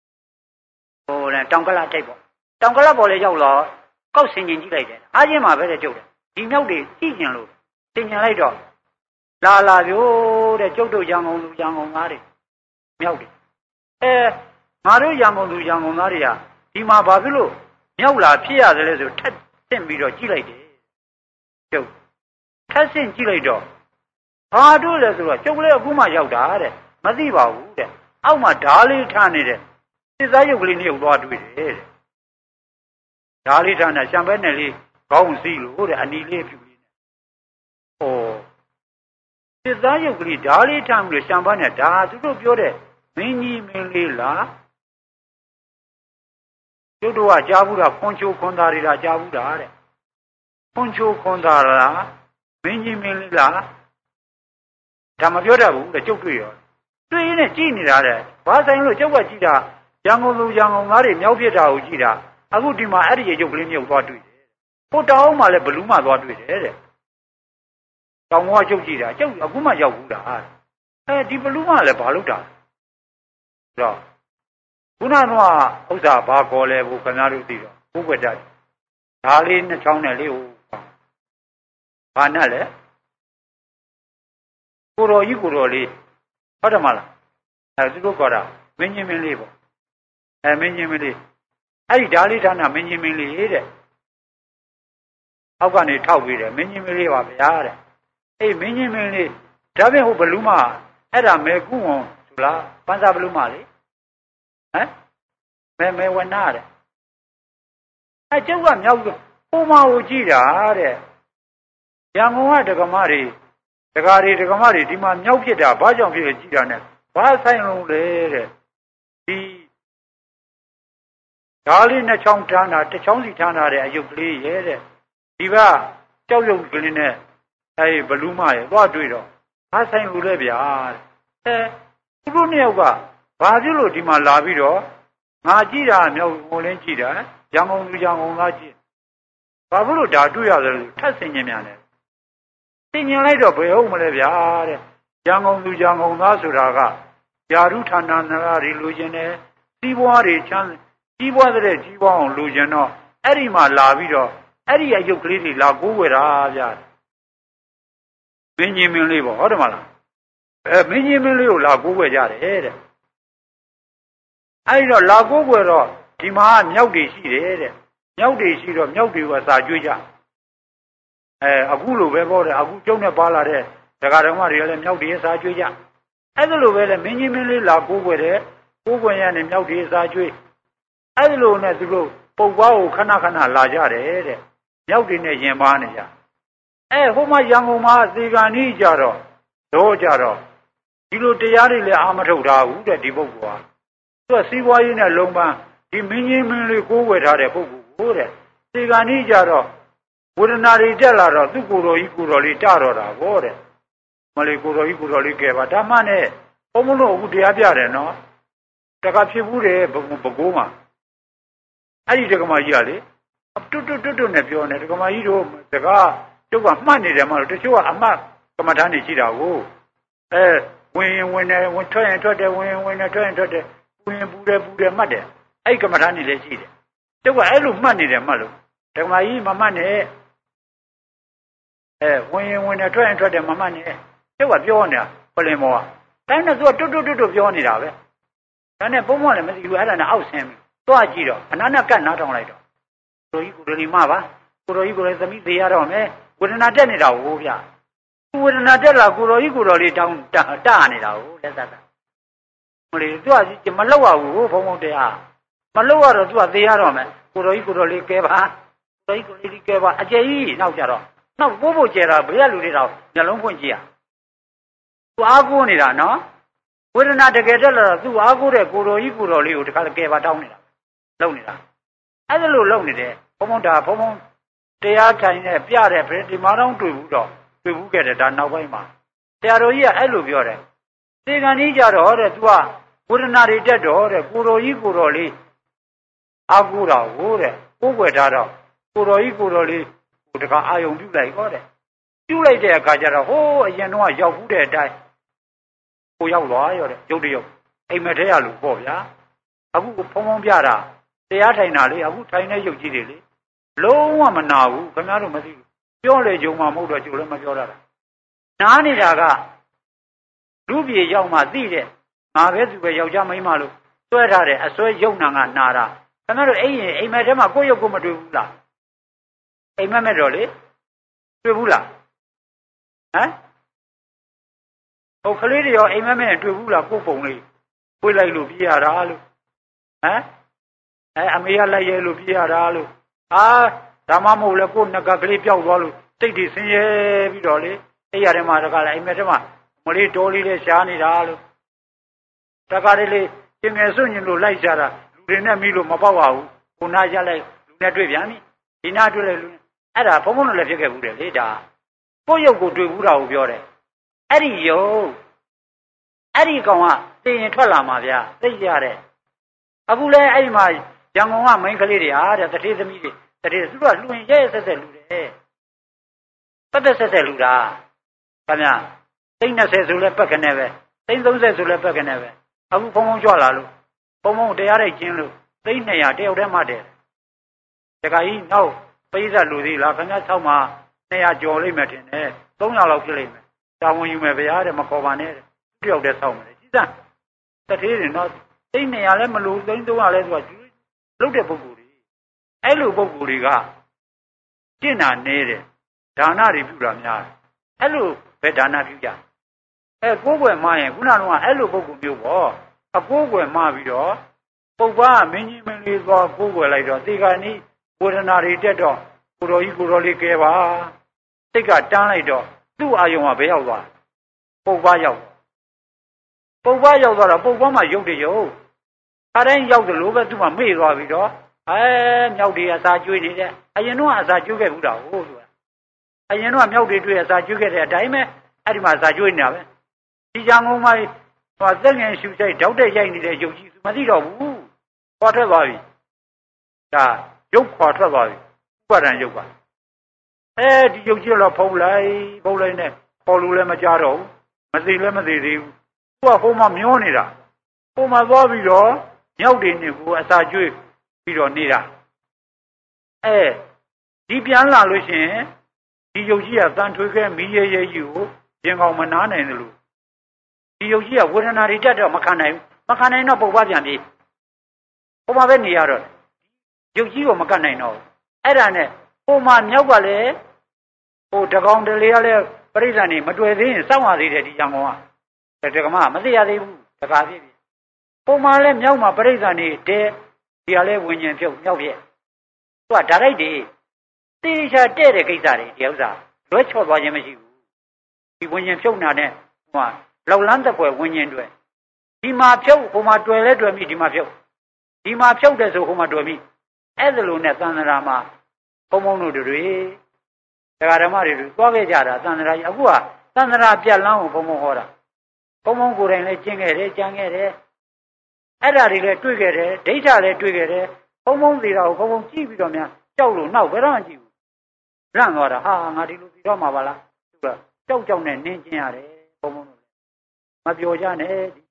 တောင်ကလတိတ်ပေါ့တောင်ကလပေါ်လေရောက်တော့ကောက်ဆင်ကျင်ကြည့်လိုက်တယ်အားချင်းမှာပဲတဲ့ကျုပ်တယ်ဒီမြောက်တွေကြည့်ကျင်လို့သင်ကျင်လိုက်တော့လာပြိုးတဲ့ကျုပ်တို့ရန်ကုန်လူရန်ကုန်သားတွေမြောက်တွေငါတို့ရန်ကုန်လူရန်ကုန်သားတွေကဒီမှာဘာဖြစ်လို့မြောက်လာဖြစ်ရတယ်လဲဆိုထက်ဆင့်ပြီးတော့ကြည့်လိုက်တယ်ကျုပ်ထက်ဆင့်ကြည့်လိုက်တော့ဘာတို့လဲဆိုတော့ကျုပ်လည်းအခုမှရောက်တာတဲ့မသိပါဘူးတဲ့အောက်မှာဓာလေးထားနေတဲ့စစ်သားရုပ်ကလေးနှစ်ယောက်သွားတွေ့တယ်တဲ့ဓာလေးထားနေရှံပဲနဲ့လေးခေါင်းစီးလို့တဲ့အနီလေးဖြူလေးနဲ့စစ်သားရုပ်ကလေးဓာလေးထားပြီးရှံပါနဲ့ဒါသူတို့ပြောတဲ့မင်းကြီးမင်းလေးလားကျုပ်တို့ကကြားဘူးတာခွန်ချိုခွန်သားတွေကကြားဘူးတာတဲ့ခွန်ချိုခွန်သားလားမင်းကြီးမင်းလေးလားဒါမပြောတတ်ဘူးတဲ့ကျုပ်တွေ့ရောတွေ့ရင်းနဲ့ကြည့်နေတာတဲ့ဘာဆိုင်လို့ကျုပ်ကကြည့်တာရန်ကုန်လူရန်ကုန်သားတွေမြောက်ဖြစ်တာကိုကြည့်တာအခုဒီမှာအဲ့ဒီရုပ်ကလေးမြုပ်သွားတွေ့တယ်ဟိုတောင်းမှလည်းဘလူးမှသွားတွေ့တယ်တဲ့တောင်ကကျုပ်ကြည့်တာကျုပ်အခုမှရောက်ဘူးလားဒီဘလူးမှလည်းဘာလုပ်တာတော့ခုနကဥစ္စာဘာခေါ်လဲဘုခင်ဗျားတို့သိတော့ဘုဝတ္တဒါလေးနှစ်ချောင်းနဲ့လေးဟိုဘာနဲ့လဲကိုတော်ကြီးကိုတော်လေးဟုတ်တယ်မလားသူတို့ခေါ်တာမင်းကြီးမင်းလေးပေါ့မင်းကြီးမင်းလေးအဲ့ဒီဓာလေးဌာနမင်းကြီးမင်းလေးတဲ့အောက်ကနေထောက်ပြီးတယ်မင်းကြီးမင်းလေးပါဗျာတဲ့အေးမင်းကြီးမင်းလေးဒါပြင်ဟိုဘလူးမအဲ့ဒါမဲကုဝန်ဆိုလားပန်းစာဘလူးမလေးမဲဝနာတဲ့ကျုပ်ကမြောက်ဟိုမှာကိုကြည့်တာတဲ့ရန်ကုန်ကဒကမတွေဒကာတွေဒကမတွေဒီမှာမြောက်ဖြစ်တာဘာကြောင့်ဖြစ်လဲကြည့်တာနဲ့ဘာဆိုင်လုံးလဲတဲ့ဒီဓာလေးနှစ်ချောင်းထားတာတစ်ချောင်းစီထားတာတဲ့အယုတ်ကလေးရဲ့တဲ့ဒီကကြောက်ရုပ်ကလေးနဲ့ဘလူးမရဲ့သွားတွေ့တော့ဘာဆိုင်လို့လဲဗျာတဲ့သူတို့နှစ်ယောက်ကဘာဖြစ်လို့ဒီမှာလာပြီးတော့ငါကြည့်တာမြောက်ကိုလင်းကြည့်တာရန်ကုန်လူရန်ကုန်သားကြည့်ဘာဖြစ်လို့ဒါတွေ့ရတယ်လို့ထပ်ဆင်ញင်မြန်တယ်ဆင်ញင်လိုက်တော့ဘယ်ဟုတ်မလဲဗျာတဲ့ရန်ကုန်လူရန်ကုန်သားဆိုတာကယာရုဌာနနာတွေလူချင်းတယ်စီးပွားတွေချမ်းကြီးပွားတဲ့ကြီးပွားအောင်လူချင်းတော့အဲ့ဒီမှာလာပြီးတော့အဲ့ဒီအယုတ်ကလေးတွေလာကိုးဝယ်တာဗျာမင်းကြီးမင်းလေးပေါ့ဟုတ်တယ်မလားမင်းကြီးမင်းလေးကိုလာကိုးဝယ်ကြတယ်တဲ့အဲ့တော့လာကိုးွယ်တော့ဒီမှာမြောက်တွေရှိတယ်တဲ့မြောက်တွေရှိတော့မြောက်တွေကစာကျွေးကြအခုလိုပဲပေါ့တဲ့အခုကျုံနဲ့ပါလာတဲ့ဒကာတော်မတွေလည်းမြောက်တွေစာကျွေးကြအဲ့ဒါလိုပဲလေမင်းကြီးမင်းလေးလာကိုးွယ်တယ်ကိုးွယ်ရနေမြောက်တွေစာကျွေးအဲ့ဒါလိုနဲ့သူတို့ပုပ်ပွားကိုခဏခဏလာကြတယ်တဲ့မြောက်တွေနဲ့ရင်ပါနေကြဟိုမှာရန်ကုန်မှာသေကန်ကြီးကြတော့ဒီလိုတရားတွေလည်းအာမထုတ်တာဘူးတဲ့ဒီပုဂ္ဂိုလ်ကသူကစီးပွားရေးနဲ့လုံပန်းဒီမင်းကြီးမင်းလေးကိုးဝယ်ထားတဲ့ပုဂ္ဂိုလ်ကိုတဲ့ဒီကနေ့ကြတော့ဝေဒနာတွေတက်လာတော့သူ့ကိုယ်တော်ကြီးကိုယ်တော်လေးတတော့တာဗောတဲ့မလေးကိုယ်တော်ကြီးကိုယ်တော်လေးကဲပါဓမ္မနဲ့ဘုံဘုံတို့အခုတရားပြတယ်နော်တခါဖြစ်ဘူးတယ်ဘကိုးမှာအဲ့ဒီတက္ကမကြီးကလေတွတ်နဲ့ပြောနေတက္ကမကြီးတို့တကားကျုပ်ကမှတ်နေတယ်မလို့တချို့ကအမှတ်ကမ္မထာနေရှိတာကိုဝင်နေဝင်ထွက်ရင်ထွက်တယ်ဝင်နေထွက်ရင်ထွက်တယ်ဝင်ပူတယ်မှတ်တယ်အဲ့ကမ္မထာနေလည်းရှိတယ်ကျုပ်ကအဲ့လိုမှတ်နေတယ်မှတ်လို့တက္ကမကြီးမမှတ်နဲ့ဝင်နေထွက်ရင်ထွက်တယ်မမှတ်နဲ့ကျုပ်ကပြောနေတာပလင်မောကတိုင်းနဲ့သူကတွတ်ပြောနေတာပဲဒါနဲ့ဘုံမောလည်းမသိဘူးအဲ့ဒါနဲ့အောက်ဆင်းပြီးသွားကြည့်တော့အနာနဲ့ကတ်နားထောင်လိုက်တော့ကိုကြီးကိုယ်လေးမပါကိုတော်ကြီးကိုလည်းသမီးသေးရတော့မယ်ဝေဒနာတက်နေတာဟုတ်ဗျဝေဒနာတက်လာကိုတော်ကြီးကိုတော်လေးတောင်းတနေတာဟုတ်လက်သက်မလေးသူကမလောက်ရဘူးဘုံဘုံတရားမလောက်ရတော့သူကသေးရတော့မယ်ကိုတော်ကြီးကိုတော်လေးကဲပါကိုတော်ကြီးကိုလေးကဲပါအကျယ်ကြီးနောက်ကြတော့နောက်ပို့ကျဲတာဘေးကလူတွေတော့မျက်လုံးဖွင့်ကြည့်ရသူအားကိုးနေတာနော်ဝေဒနာတကယ်တက်လာတော့သူအားကိုးတဲ့ကိုတော်ကြီးကိုတော်လေးကိုတခါကဲပါတောင်းနေတာလုံနေတာအဲ့ဒါလို့လုံနေတယ်ဘုံဘုံတရားထိုင်နဲ့ပြတဲ့ဒီမှာတော့တွေ့ဘူးခဲ့တယ်ဒါနောက်ပိုင်းမှာဆရာတော်ကြီးကအဲ့လိုပြောတယ်သေကံကြီးကြတော့တဲ့ तू ကဝေဒနာတွေတက်တော့တဲ့ကိုတော်ကြီးကိုတော်လေးအာကိုးတာဟုတ်တဲ့ကိုယ်ွယ်ထားတော့ကိုတော်ကြီးကိုတော်လေးဟိုတခါအာယုံပြုလိုက်ဟောတဲ့ပြုလိုက်တဲ့အခါကျတော့ဟိုးအရင်တော့ရောက်ဘူးတဲ့အတိုင်းကိုရောက်သွားရောတဲ့ရုပ်တရုပ်အိမ်မက်ထဲရလို့ပေါ့ဗျာအခုဖုံဖုံပြတာတရားထိုင်တာလေအခုထိုင်တဲ့ရုပ်ကြီးတွေလေလုံးဝမနာဘူးခင်ဗျားတို့မသိဘူးပြောလေကြုံမှာမဟုတ်တော့ကျိုးလည်းမပြောတတ်တာနားနေတာကလူပြေရောက်မှသိတဲ့ငါပဲသူပဲယောက်ျားမိန်းမလို့ဆွဲထားတဲ့အဆွဲယုံနာကနာတာခင်ဗျားတို့အိမ်မက်ထဲမှာကိုယ့်ရုပ်ကိုမတွေ့ဘူးလားအိမ်မက်မဲ့တော့လေတွေ့ဘူးလားဟမ်ဟိုကလေးတွေရောအိမ်မက်မဲ့တွေ့ဘူးလားကိုယ့်ပုံလေးပွေးလိုက်လို့ပြေးရတာလို့အမေကလိုက်ရဲလို့ပြေးရတာလို့ဒါမှမဟုတ်လေကိုယ်ငကကလေးပျောက်သွားလို့စိတ်တွေဆင်းရဲပြီးတော့လေအဲ့ရတဲ့မှာတခါလေအိမ်မက်ထဲမှာမလေးတော်လေးလေးရှားနေတာလို့တခါလေးကျင်ငယ်စွန့်ညင်လို့လိုက်ကြတာလူတွေနဲ့မိလို့မပေါက်ပါဘူးခုနရလိုက်လူနဲ့တွေ့ပြန်ပြီဒီနာတွေ့လိုက်လူအဲ့ဒါဘုံဘုံတို့လည်းဖြစ်ခဲ့ဘူးတယ်လေဒါကိုယ့်ရုပ်ကိုတွေ့ဘူးတာကိုပြောတယ်အဲ့ဒီရုပ်အဲ့ဒီကောင်ကသိရင်ထွက်လာမှာဗျာသိရတဲ့အခုလဲအဲ့ဒီမှာရန်ကုန်ကမိန်းကလေးတွေအားတဲ့တတိသမီးတွေတတိသူကလူရင်ရဲဆက်ဆက်လူတယ်ပတ်ဆက်ဆက်လူတာခင်ဗျာသိန်း20ဆိုလဲပတ်ကနေပဲသိန်း30ဆိုလဲပတ်ကနေပဲအခုဖုံဖုံကြွလာလို့ဖုံဖုံတရားတဲ့ကျင်းလို့သိန်း200တယောက်တည်းမှတယ်တခါကြီးနောက်ပိဿလူသေးလားခင်ဗျာ6မှာ200ကျော်လိမ့်မယ်ထင်တယ်300လောက်ဖြစ်လိမ့်မယ်တာဝန်ယူမယ်ဗျာတဲ့မခေါ်ပါနဲ့တဲ့တယောက်တည်းဆောက်မယ်ကြီးစမ်းတထေးတွေတော့သိန်း200လည်းမလို့သိန်း300လည်းသူကလုတ်တဲ့ပုဂ္ဂိုလ်တွေအဲ့လိုပုဂ္ဂိုလ်တွေကကျင့်တာနေတယ်ဒါနတွေပြုတာများတယ်အဲ့လိုပဲဒါနပြုကြကိုယ်ွယ်မှရင်ခုနကအဲ့လိုပုဂ္ဂိုလ်မျိုးပေါ့အကိုးွယ်မှပြီးတော့ပုပ္ပမင်းကြီးမင်းလေးသွားကိုယ်ွယ်လိုက်တော့သေခါနီးဝေဒနာတွေတက်တော့ကိုတော်ကြီးကိုတော်လေးကဲပါစိတ်ကတန်းလိုက်တော့သူ့အာယုံကဘယ်ရောက်သွားပုပ္ပရောက်သွားတော့ပုပ္ပမှာရုပ်တရုပ်ခါတိုင်းရောက်တယ်လို့ပဲသူ့မှာမေ့သွားပြီးတော့မြောက်တွေအစာကျွေးနေတယ်အရင်တော့အစာကျွေးခဲ့ဘူးတာဟုတ်သူကအရင်တော့မြောက်တွေတွေ့အစာကျွေးခဲ့တဲ့အတိုင်းပဲအဲ့ဒီမှာအစာကျွေးနေတာပဲဒီကြောင်ကုန်းမှာသက်ငယ်ရှူဆိုင်တောက်တဲ့ရိုက်နေတဲ့ရုပ်ကြီးသူမသိတော့ဘူးခေါ်ထွက်သွားပြီဒါရုပ်ခေါ်ထွက်သွားပြီဥပါဒံရုပ်ပါဒီရုပ်ကြီးတော့ဖုံးလိုက်နဲ့ခေါ်လို့လည်းမကြတော့ဘူးမသိလည်းမသိသေးဘူးသူကဟိုမှာမျောနေတာဟိုမှာသွားပြီးတော့မြောက်တွေနဲ့ကိုအစာကျွေးပြီးတော့နေတာဒီပြန်လာလို့ရှိရင်ဒီယုတ်ကြီးကတန်ထွေးခဲမီးရဲရဲကြီးကိုရင်ကောင်မနားနိုင်တယ်လို့ဒီယုတ်ကြီးကဝေဒနာတွေတက်တော့မခံနိုင်တော့ပုပ္ပပြန်ပြေးဟိုမှာပဲနေရတော့ယုတ်ကြီးကိုမကတ်နိုင်တော့အဲ့ဒါနဲ့ဟိုမှာမြောက်ကလည်းဟိုတကောင်တလေကလည်းပြိဿန်နေမတွေ့သေးရင်စောင့်ရသေးတယ်ဒီရန်ကုန်ကတကမမသိရသေးဘူးတခါပြည့်ပြီဟိုမှာလည်းမြောက်မှာပြိဿန်နေတဲဒီကလည်းဝิญဉ္ဖြုတ်မြောက်ပြည့်သူကဒါလိုက်တွေတေချာတဲ့တဲ့ကိစ္စတွေဒီဥစ္စာလွဲချော့သွားခြင်းမရှိဘူးဒီဝิญဉ္ဖြုတ်နာနဲ့ဟိုမှာလောက်လန်းတဲ့ကွယ်ဝิญဉ္တွေဒီမှာဖြုတ်ဟိုမှာတွေ့လဲတွေ့မိဒီမှာဖြုတ်ဒီမှာဖြုတ်တယ်ဆိုဟိုမှာတော်ပြီအဲ့ဒါလိုနဲ့သန္တရာမှာဘုံဘုံတို့တွေတရားဓမ္မတွေသွားခဲ့ကြတာသန္တရာကြီးအခုကသန္တရာပြက်လန်းကိုဘုံဘုံဟောတာဘုံဘုံကိုယ်တိုင်လည်းကျင့်ခဲ့တယ်ကြံခဲ့တယ်အဲ့ဓာတွေလည်းတွေ့ခဲ့တယ်ဒိဋ္ဌလည်းတွေ့ခဲ့တယ်ဘုံဘုံသေးတာကိုဘုံဘုံကြည့်ပြီးတော့များကြောက်လို့နောက်ဘယ်တော့မှကြည့်ဘူးလန့်သွားတာဟာငါဒီလိုပြီးတော့မှာပါလားသူကကြောက်ကြောက်နဲ့နင်းကျင်ရတယ်ဘုံဘုံတို့မပြောကြနဲ့